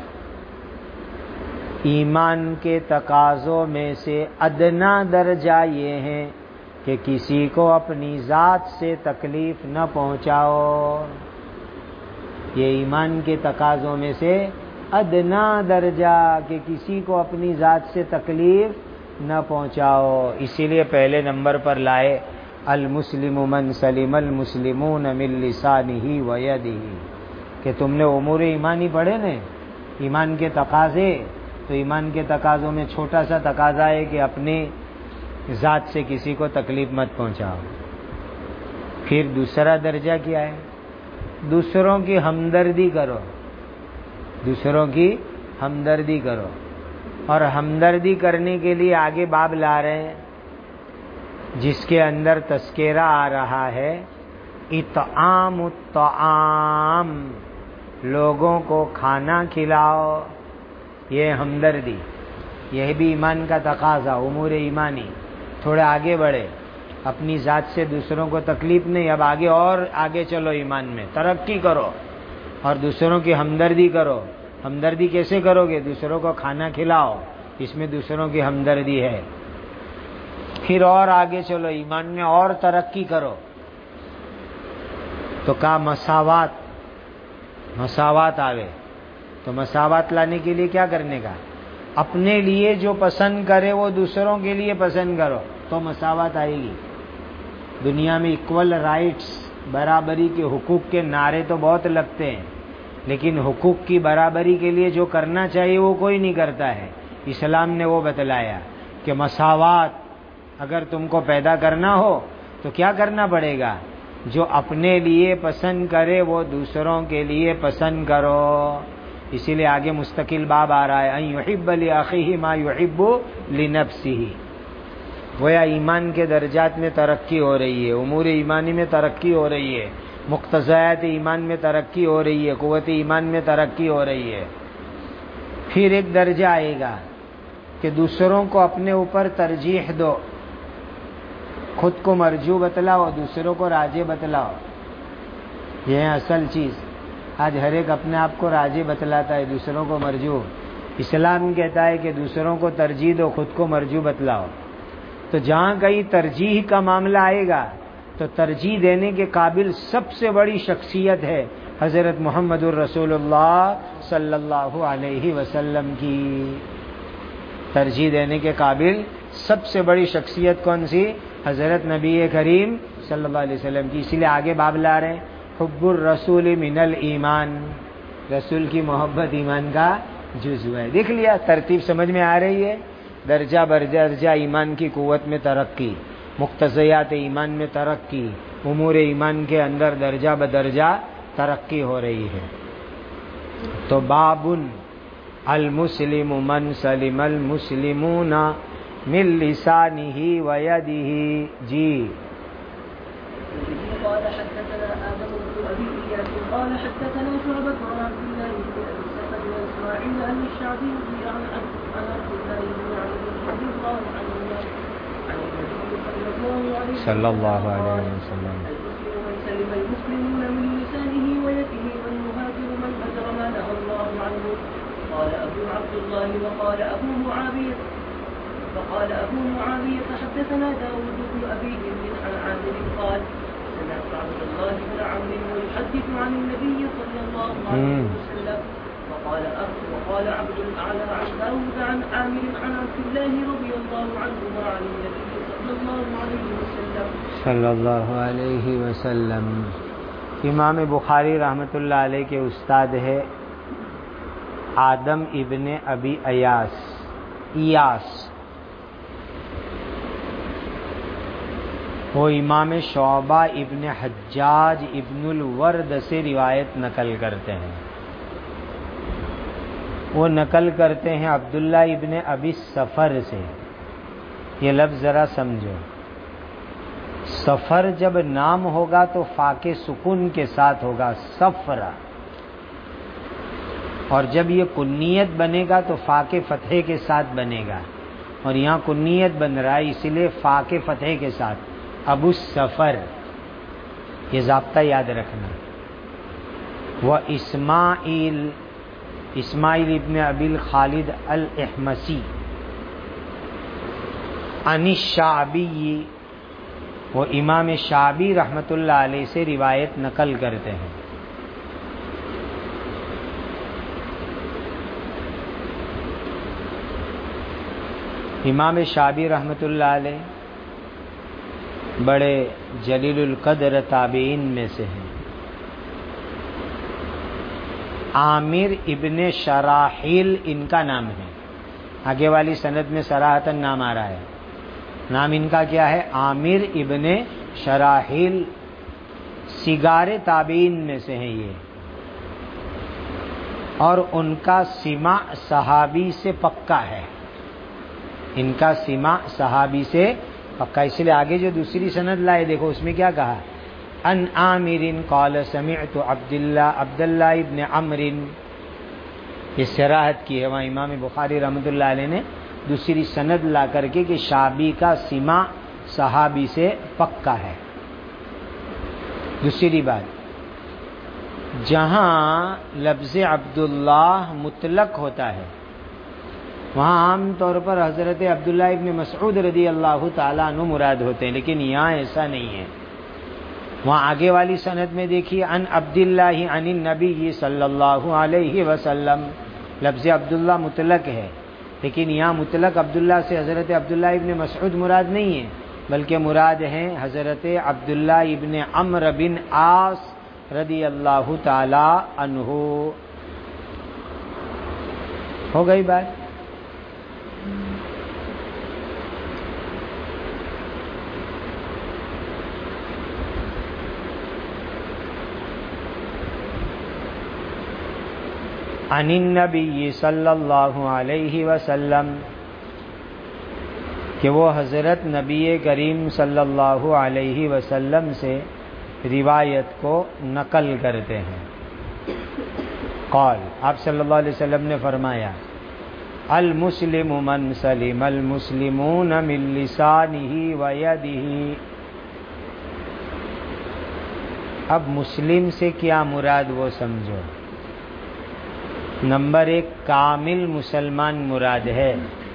ایمان کے تقاضوں میں سے ادنا درجہ یہ ہے کہ کسی کو اپنی ذات سے تکلیف نہ پہنچاؤ. یہ ایمان کے تقاضوں میں سے ادنا درجہ کہ کسی کو اپنی ذات سے تکلیف نہ پہنچاؤ. اسی لیے پہلے نمبر پر لائے المسلم من سلم المسلمون من لسانہ ویدہ. کہ تم نے امور ایمانی پڑھے نا، ایمان کے تقاضے. تو ایمان کے تقاضوں میں چھوٹا سا تقاضا ہے کہ اپنے ذات سے کسی کو تکلیف مت پہنچاؤ. پھر دوسرا درجہ کیا ہے؟ دوسروں کی ہمدردی کرو، دوسروں کی ہمدردی کرو. اور ہمدردی کرنے کے لیے آگے باب لا رہے ہیں جس کے اندر تذکرہ آ رہا ہے اطعام الطعام، لوگوں کو کھانا کھلاؤ. یہ ہمدردی، یہ بھی ایمان کا تقاضا، امور ایمانی. تھوڑے آگے بڑھے، اپنی ذات سے دوسروں کو تکلیف نہیں، اب آگے اور آگے چلو، ایمان میں ترقی کرو اور دوسروں کی ہمدردی کرو. ہمدردی کیسے کرو گے؟ دوسروں کو کھانا کھلاؤ، اس میں دوسروں کی ہمدردی ہے. پھر اور آگے چلو، ایمان میں اور ترقی کرو. تو کہا مساوات، مساوات آوے. تو مساوات لانے کے لیے کیا کرنے کا؟ اپنے لیے جو پسند کرے وہ دوسروں کے لیے پسند کرو تو مساوات آئے گی. دنیا میں ایکول رائٹس، برابری کے حقوق کے نعرے تو بہت لگتے ہیں، لیکن حقوق کی برابری کے لیے جو کرنا چاہیے وہ کوئی نہیں کرتا ہے. اسلام نے وہ بتلایا کہ مساوات اگر تم کو پیدا کرنا ہو تو کیا کرنا پڑے گا؟ جو اپنے لیے پسند کرے وہ دوسروں کے لیے پسند کرو. اسی لیے آگے مستقل باب آ رہا ہے ان یحب لاخیہ ما یحب لنفسہ. گویا ایمان کے درجات میں ترقی ہو رہی ہے، امور ایمانی میں ترقی ہو رہی ہے، مقتضیات ایمان میں ترقی ہو رہی ہے، قوت ایمان میں ترقی ہو رہی ہے. پھر ایک درجہ آئے گا کہ دوسروں کو اپنے اوپر ترجیح دو، خود کو مرجو بتلاؤ، دوسروں کو راجے بتلاؤ. یہ ہے اصل چیز. آج ہر ایک اپنے آپ کو راجے بتلاتا ہے، دوسروں کو مرجو. اسلام کہتا ہے کہ دوسروں کو ترجیح دو، خود کو مرجو بتلاؤ. تو جہاں کہیں ترجیح کا معاملہ آئے گا تو ترجیح دینے کے قابل سب سے بڑی شخصیت ہے حضرت محمد الرسول اللہ صلی اللہ علیہ وسلم کی. ترجیح دینے کے قابل سب سے بڑی شخصیت کون سی؟ حضرت نبی کریم صلی اللہ علیہ وسلم کی. اسی لیے آگے باب لا رہے ہیں حب الرسول من الایمان، رسول کی محبت ایمان کا جزو ہے. دیکھ لیا ترتیب سمجھ میں آ رہی ہے. درجہ بدرجہ ایمان کی قوت میں ترقی، مقتضیات ایمان میں ترقی، امور ایمان کے اندر درجہ بدرجہ ترقی ہو رہی ہے. تو باب المسلم من سلم المسلمون من لسانہ ویدہ. جی قال حدثنا آدم بن أبي إياس قال حدثنا شعبة عن عبد الله بن أبي سفر حدثنا اسماعيل عن الشعبي عن عن عبد الله بن عمرو رضي الله عنهما عن النبي صلى الله عليه وسلم صلى الله عليه وسلم المسلم من سلم المسلمون من لسانه ويده والمهاجر من هجر ما نهى الله عنه. قال أبو عبد الله وقال أبو معاوية فقال أبو معاوية حدثنا داود بن أبي هند عن عامر قال سمعت عبد الله بن عمرو ويحدث عن النبي صلى الله عليه وسلم. وقال أبو وقال عبد الأعلى عن داود عن عامر عن عبد الله رضي الله عنه وعن النبي صلى الله عليه وسلم صلی اللہ علیہ وسلم. امام بخاری رحمۃ اللہ علیہ کے استاد ہے آدم ابن ابی ایاس ایاس. وہ امام شعبہ ابن حجاج ابن الورد سے روایت نقل کرتے ہیں. وہ نقل کرتے ہیں عبداللہ ابن ابی سفر سے. یہ لفظ ذرا سمجھو. سفر جب نام ہوگا تو فا کے سکون کے ساتھ ہوگا سفرہ، اور جب یہ کنیت بنے گا تو فا کے فتحے کے ساتھ بنے گا، اور یہاں کنیت بن رہا ہے اسی لیے فا کے فتحے کے ساتھ ابو السفر. یہ ضابطہ یاد رکھنا. وہ اسماعیل اسماعیل ابن ابی خالد الاحمسی عن الشعبی، وہ امام شعبی رحمۃ اللہ علیہ سے روایت نقل کرتے ہیں. امام شعبی رحمۃ اللہ علیہ بڑے جلیل القدر تابعین میں سے ہیں. عامر ابن شراحیل ان کا نام ہے. آگے والی سند میں صراحتاً نام آ رہا ہے. نام ان کا کیا ہے؟ عامر ابن شراحیل. سگار تابعین میں سے ہیں یہ، اور ان کا سماع صحابی سے پکا ہے. ان کا سماع صحابی سے پکا. اس لیے آگے جو دوسری سند لائے دیکھو اس میں کیا کہا؟ ان عامر قال سمعت عبداللہ عبداللہ ابن عمر. یہ صراحت کی ہے وہاں امام بخاری رحمۃ اللہ علیہ نے دوسری سند لا کر کے کہ شعبی کا سماع صحابی سے پکا ہے. دوسری بات، جہاں لفظ عبداللہ مطلق ہوتا ہے وہاں عام طور پر حضرت عبداللہ ابن مسعود رضی اللہ تعالیٰ عنہ مراد ہوتے ہیں، لیکن یہاں ایسا نہیں ہے. وہاں آگے والی سند میں دیکھیے ان عبداللہ عن النبی صلی اللہ علیہ وسلم، لفظ عبداللہ مطلق ہے، لیکن یہاں مطلق عبداللہ سے حضرت عبداللہ ابن مسعود مراد نہیں ہے، بلکہ مراد ہیں حضرت عبداللہ ابن عمرو بن عاص رضی اللہ تعالی عنہ. ہو گئی بات؟ عن النبی صلی اللہ علیہ وسلم، کہ وہ حضرت نبی کریم صلی اللہ علیہ وسلم سے روایت کو نقل کرتے ہیں. قال، آپ صلی اللہ علیہ وسلم نے فرمایا المسلم من سلم المسلمون من لسانہ ویدہ. اب مسلم سے کیا مراد وہ سمجھو. نمبر ایک، کامل مسلمان مراد ہے.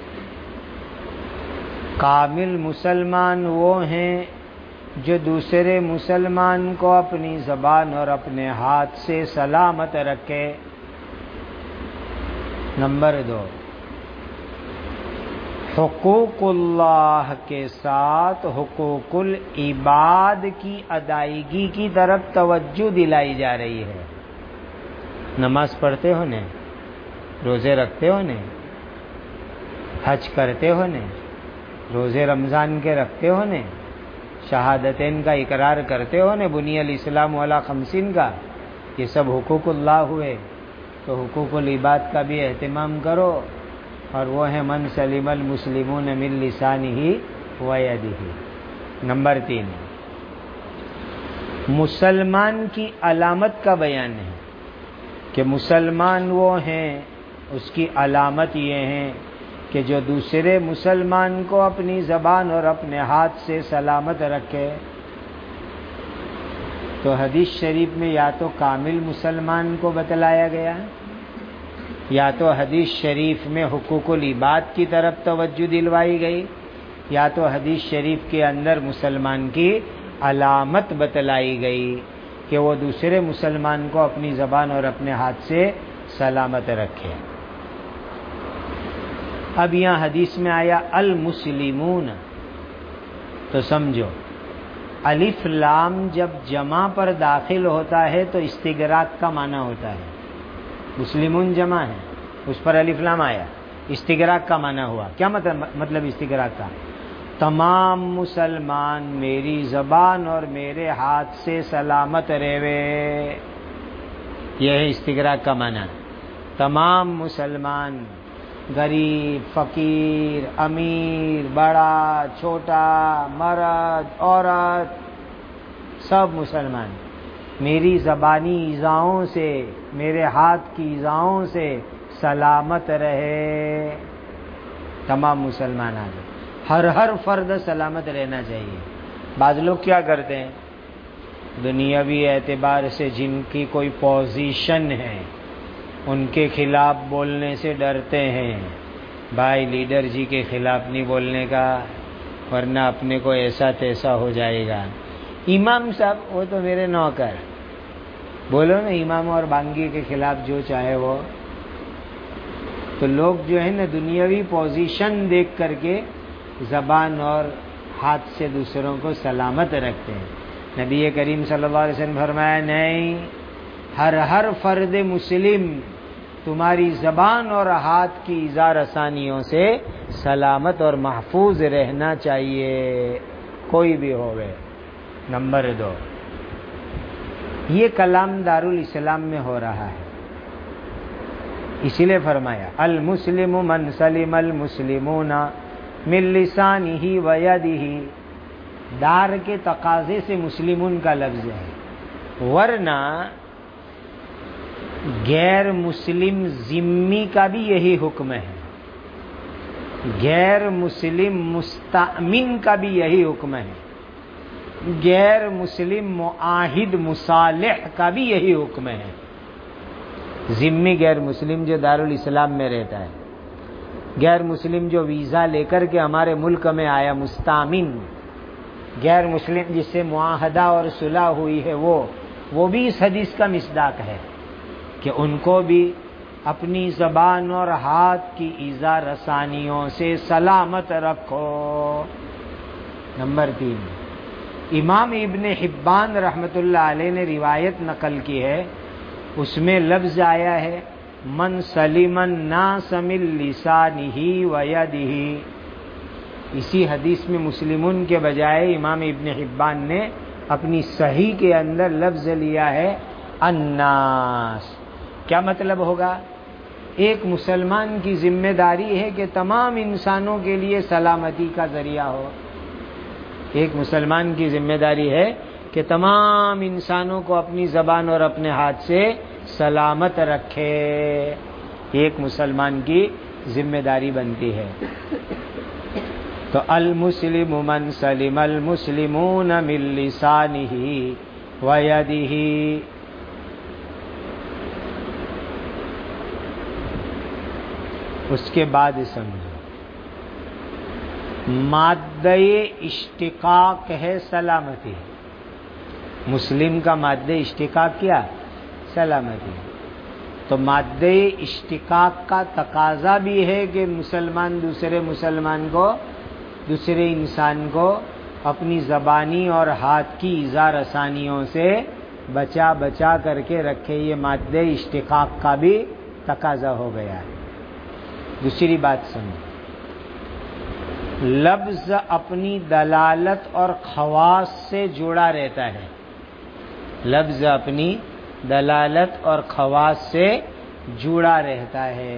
کامل مسلمان وہ ہیں جو دوسرے مسلمان کو اپنی زبان اور اپنے ہاتھ سے سلامت رکھے. نمبر دو، حقوق اللہ کے ساتھ حقوق العباد کی ادائیگی کی طرف توجہ دلائی جا رہی ہے. نماز پڑھتے ہونے، روزے رکھتے ہونے، حج کرتے ہونے، روزے رمضان کے رکھتے ہونے، شہادتین کا اقرار کرتے ہونے، بنی الاسلام علی خمسین کا، یہ سب حقوق اللہ ہوئے. تو حقوق العباد کا بھی اہتمام کرو، اور وہ ہے من سلم المسلمون من لسانہ ویدہ. نمبر تین، مسلمان کی علامت کا بیان ہے. کہ مسلمان وہ ہیں، اس کی علامت یہ ہیں کہ جو دوسرے مسلمان کو اپنی زبان اور اپنے ہاتھ سے سلامت رکھے. تو حدیث شریف میں یا تو کامل مسلمان کو بتلایا گیا، یا تو حدیث شریف میں حقوق العباد کی طرف توجہ دلوائی گئی، یا تو حدیث شریف کے اندر مسلمان کی علامت بتلائی گئی کہ وہ دوسرے مسلمان کو اپنی زبان اور اپنے ہاتھ سے سلامت رکھے. اب یہاں حدیث میں آیا المسلمون، تو سمجھو الف لام جب جمع پر داخل ہوتا ہے تو استغراق کا معنی ہوتا ہے. مسلمون جمع ہے، اس پر الف لام آیا، استغراق کا معنی ہوا. کیا مطلب استغراق کا؟ تمام مسلمان میری زبان اور میرے ہاتھ سے سلامت رہے. یہ ہے استغراق کا معنی. تمام مسلمان، غریب، فقیر، امیر، بڑا، چھوٹا، مرد، عورت، سب مسلمان میری زبانی ایذاؤں سے، میرے ہاتھ کی ایذاؤں سے سلامت رہے. تمام مسلمان آگے ہر ہر فرد سلامت رہنا چاہیے. بعض لوگ کیا کرتے ہیں، دنیاوی اعتبار سے جن کی کوئی پوزیشن ہے ان کے خلاف بولنے سے ڈرتے ہیں. بھائی لیڈر جی کے خلاف نہیں بولنے کا ورنہ اپنے کو ایسا تیسا ہو جائے گا. امام صاحب وہ تو میرے نوکر، بولو نا امام اور بانگی کے خلاف جو چاہے وہ. تو لوگ جو ہے نا دنیاوی پوزیشن دیکھ کر کے زبان اور ہاتھ سے دوسروں کو سلامت رکھتے ہیں. نبی کریم صلی اللہ علیہ وسلم فرمایا نہیں، ہر ہر فرد مسلم تمہاری زبان اور ہاتھ کی ایذا رسانیوں سے سلامت اور محفوظ رہنا چاہیے، کوئی بھی ہوئے. نمبر دو، یہ کلام دارالاسلام میں ہو رہا ہے، اسی لیے فرمایا المسلم من سلم المسلمون من لسانہ و یدہ. دار کے تقاضے سے مسلمون کا لفظ ہے، ورنہ غیر مسلم ذمی کا بھی یہی حکم ہے، غیر مسلم مستأمن کا بھی یہی حکم ہے، غیر مسلم معاہد مصالح کا بھی یہی حکم ہے. ذمی غیر مسلم جو دارالاسلام میں رہتا ہے، غیر مسلم جو ویزا لے کر کے ہمارے ملک میں آیا مستأمن، غیر مسلم جس سے معاہدہ اور صلح ہوئی ہے وہ وہ بھی اس حدیث کا مصداق ہے کہ ان کو بھی اپنی زبان اور ہاتھ کی ایذا رسانیوں سے سلامت رکھو. نمبر تین، امام ابن حبان رحمۃ اللہ علیہ نے روایت نقل کی ہے، اس میں لفظ آیا ہے من سلم الناس من لسانہ و یدہ. اسی حدیث میں مسلمون کے بجائے امام ابن حبان نے اپنی صحیح کے اندر لفظ لیا ہے الناس. کیا مطلب ہوگا؟ ایک مسلمان کی ذمہ داری ہے کہ تمام انسانوں کے لیے سلامتی کا ذریعہ ہو. ایک مسلمان کی ذمہ داری ہے کہ تمام انسانوں کو اپنی زبان اور اپنے ہاتھ سے سلامت رکھے. ایک مسلمان کی ذمہ داری بنتی ہے. تو المسلم من سلم المسلمون من لسانہ و یدہ. اس کے بعد سمجھو مادہ اشتقاق ہے سلامتی. مسلم کا مادہ اشتقاق کیا؟ سلامتی. تو مادہ اشتقاق کا تقاضا بھی ہے کہ مسلمان دوسرے مسلمان کو، دوسرے انسان کو اپنی زبانی اور ہاتھ کی ایذا رسانیوں سے بچا بچا کر کے رکھے. یہ مادہ اشتقاق کا بھی تقاضا ہو گیا ہے. دوسری بات سنو، لفظ اپنی دلالت اور خواص سے جڑا رہتا ہے. لفظ اپنی دلالت اور خواص سے جڑا رہتا ہے.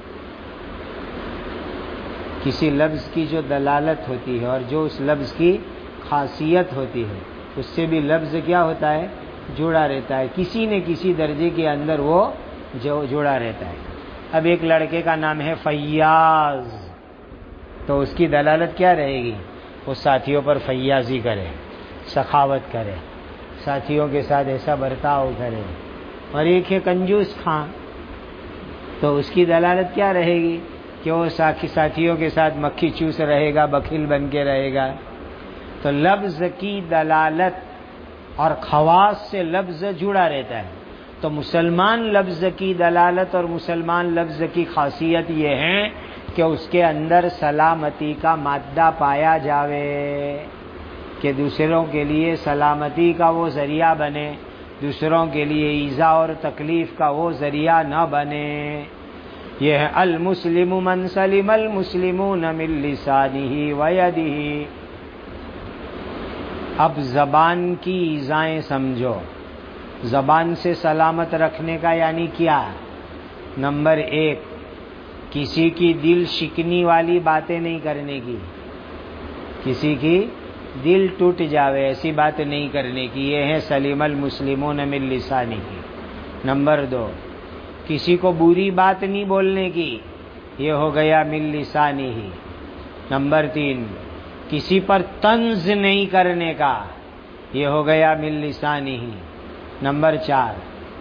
کسی لفظ کی جو دلالت ہوتی ہے اور جو اس لفظ کی خاصیت ہوتی ہے اس سے بھی لفظ کیا ہوتا ہے؟ جڑا رہتا ہے. کسی نہ کسی درجے کے اندر وہ جو جڑا رہتا ہے. اب ایک لڑکے کا نام ہے فیاض، تو اس کی دلالت کیا رہے گی؟ وہ ساتھیوں پر فیاضی کرے، سخاوت کرے، ساتھیوں کے ساتھ ایسا برتاؤ کرے. اور ایک ہے کنجوس خاں، تو اس کی دلالت کیا رہے گی؟ کہ وہ ساتھیوں کے ساتھ مکھی چوس رہے گا، بخیل بن کے رہے گا. تو لفظ کی دلالت اور خواص سے لفظ جڑا رہتا ہے. تو مسلمان لفظ کی دلالت اور مسلمان لفظ کی خاصیت یہ ہے کہ اس کے اندر سلامتی کا مادہ پایا جاوے، کہ دوسروں کے لیے سلامتی کا وہ ذریعہ بنے، دوسروں کے لیے ایذا اور تکلیف کا وہ ذریعہ نہ بنے. یہ ہے المسلم من سلم المسلمون من لسانہ ویدہ. اب زبان کی ایذائیں سمجھو. زبان سے سلامت رکھنے کا یعنی کیا؟ نمبر ایک، کسی کی دل شکنی والی باتیں نہیں کرنے کی، کسی کی دل ٹوٹ جاوے ایسی بات نہیں کرنے کی. یہ ہے سلیم المسلمون من لسانہ. نمبر دو، کسی کو بری بات نہیں بولنے کی، یہ ہو گیا من لسانہ. نمبر تین، کسی پر طنز نہیں کرنے کا، یہ ہو گیا من لسانہ. نمبر چار،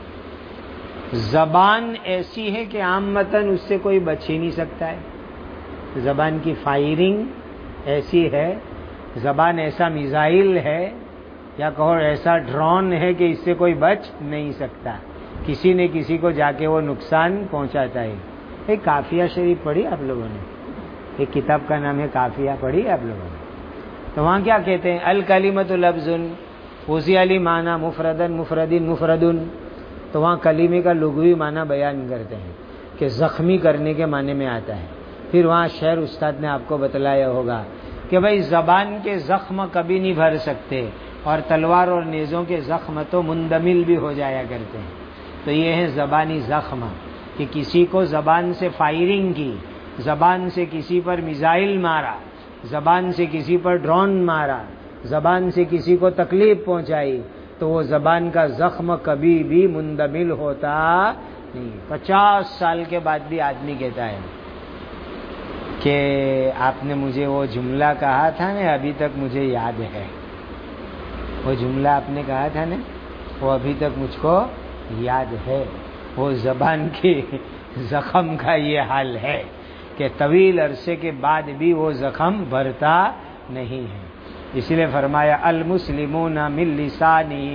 زبان ایسی ہے کہ عامتاً اس سے کوئی بچ ہی نہیں سکتا ہے. زبان کی فائرنگ ایسی ہے، زبان ایسا میزائل ہے یا کہو ایسا ڈرون ہے کہ اس سے کوئی بچ نہیں سکتا، کسی نے کسی کو جا کے وہ نقصان پہنچاتا ہے. ایک قافیہ شریف پڑھی آپ لوگوں نے؟ ایک کتاب کا نام ہے قافیہ، پڑھی آپ لوگوں نے؟ تو وہاں کیا کہتے ہیں؟ الکلمۃ لفظ وضع علی معنی مفردن مفردن مفردن. تو وہاں کلمے کا لغوی معنی بیان کرتے ہیں کہ زخمی کرنے کے معنی میں آتا ہے. پھر وہاں شعر استاد نے آپ کو بتلایا ہوگا کہ بھائی زبان کے زخم کبھی نہیں بھر سکتے، اور تلوار اور نیزوں کے زخم تو مندمل بھی ہو جایا کرتے ہیں. تو یہ ہے زبانی زخم، کہ کسی کو زبان سے فائرنگ کی، زبان سے کسی پر میزائل مارا، زبان سے کسی پر ڈرون مارا، زبان سے کسی کو تکلیف پہنچائی، تو وہ زبان کا زخم کبھی بھی مندمل ہوتا نہیں. پچاس سال کے بعد بھی آدمی کہتا ہے کہ آپ نے مجھے وہ جملہ کہا تھا نا، ابھی تک مجھے یاد ہے. وہ جملہ آپ نے کہا تھا نا، وہ ابھی تک مجھ کو یاد ہے. وہ زبان کے زخم کا یہ حال ہے کہ طویل عرصے کے بعد بھی وہ زخم بھرتا نہیں ہے. اس لیے فرمایا المسلمون من لسانی.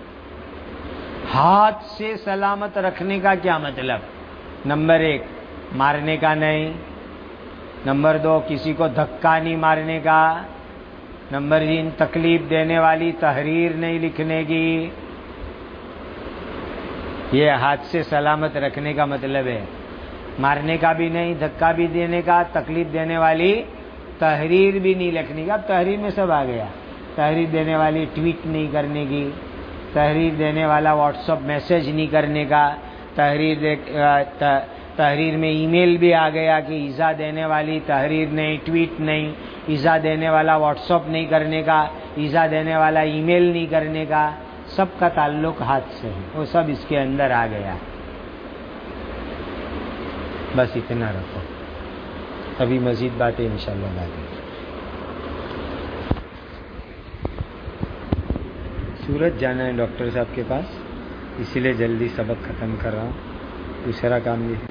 ہاتھ سے سلامت رکھنے کا کیا مطلب؟ نمبر ایک، مارنے کا نہیں. نمبر دو، کسی کو دھکا نہیں مارنے کا. نمبر تین، تکلیف دینے والی تحریر نہیں لکھنے کی. یہ ہاتھ سے سلامت رکھنے کا مطلب ہے. مارنے کا بھی نہیں، دھکا بھی دینے کا، تکلیف دینے والی تحریر بھی نہیں لکھنے کی. اب تحریر میں سب آ گیا. تحریر دینے والی ٹویٹ نہیں کرنے کی، تحریر دینے والا واٹس ایپ میسج نہیں کرنے کا، تحریر دے تحریر میں ای میل بھی آ گیا کہ ایذا دینے والی تحریر نہیں، ٹویٹ نہیں، ایذا دینے والا واٹس ایپ نہیں کرنے کا، ایذا دینے والا ای میل نہیں کرنے کا. سب کا تعلق ہاتھ سے ہے، وہ سب اس کے اندر آ گیا. بس اتنا رکھو، ابھی مزید باتیں انشاءاللہ بعد میں. سورت جانا ہے ڈاکٹر صاحب کے پاس، اسی لیے جلدی سبق ختم کر رہا ہوں. دوسرا کام یہ ہے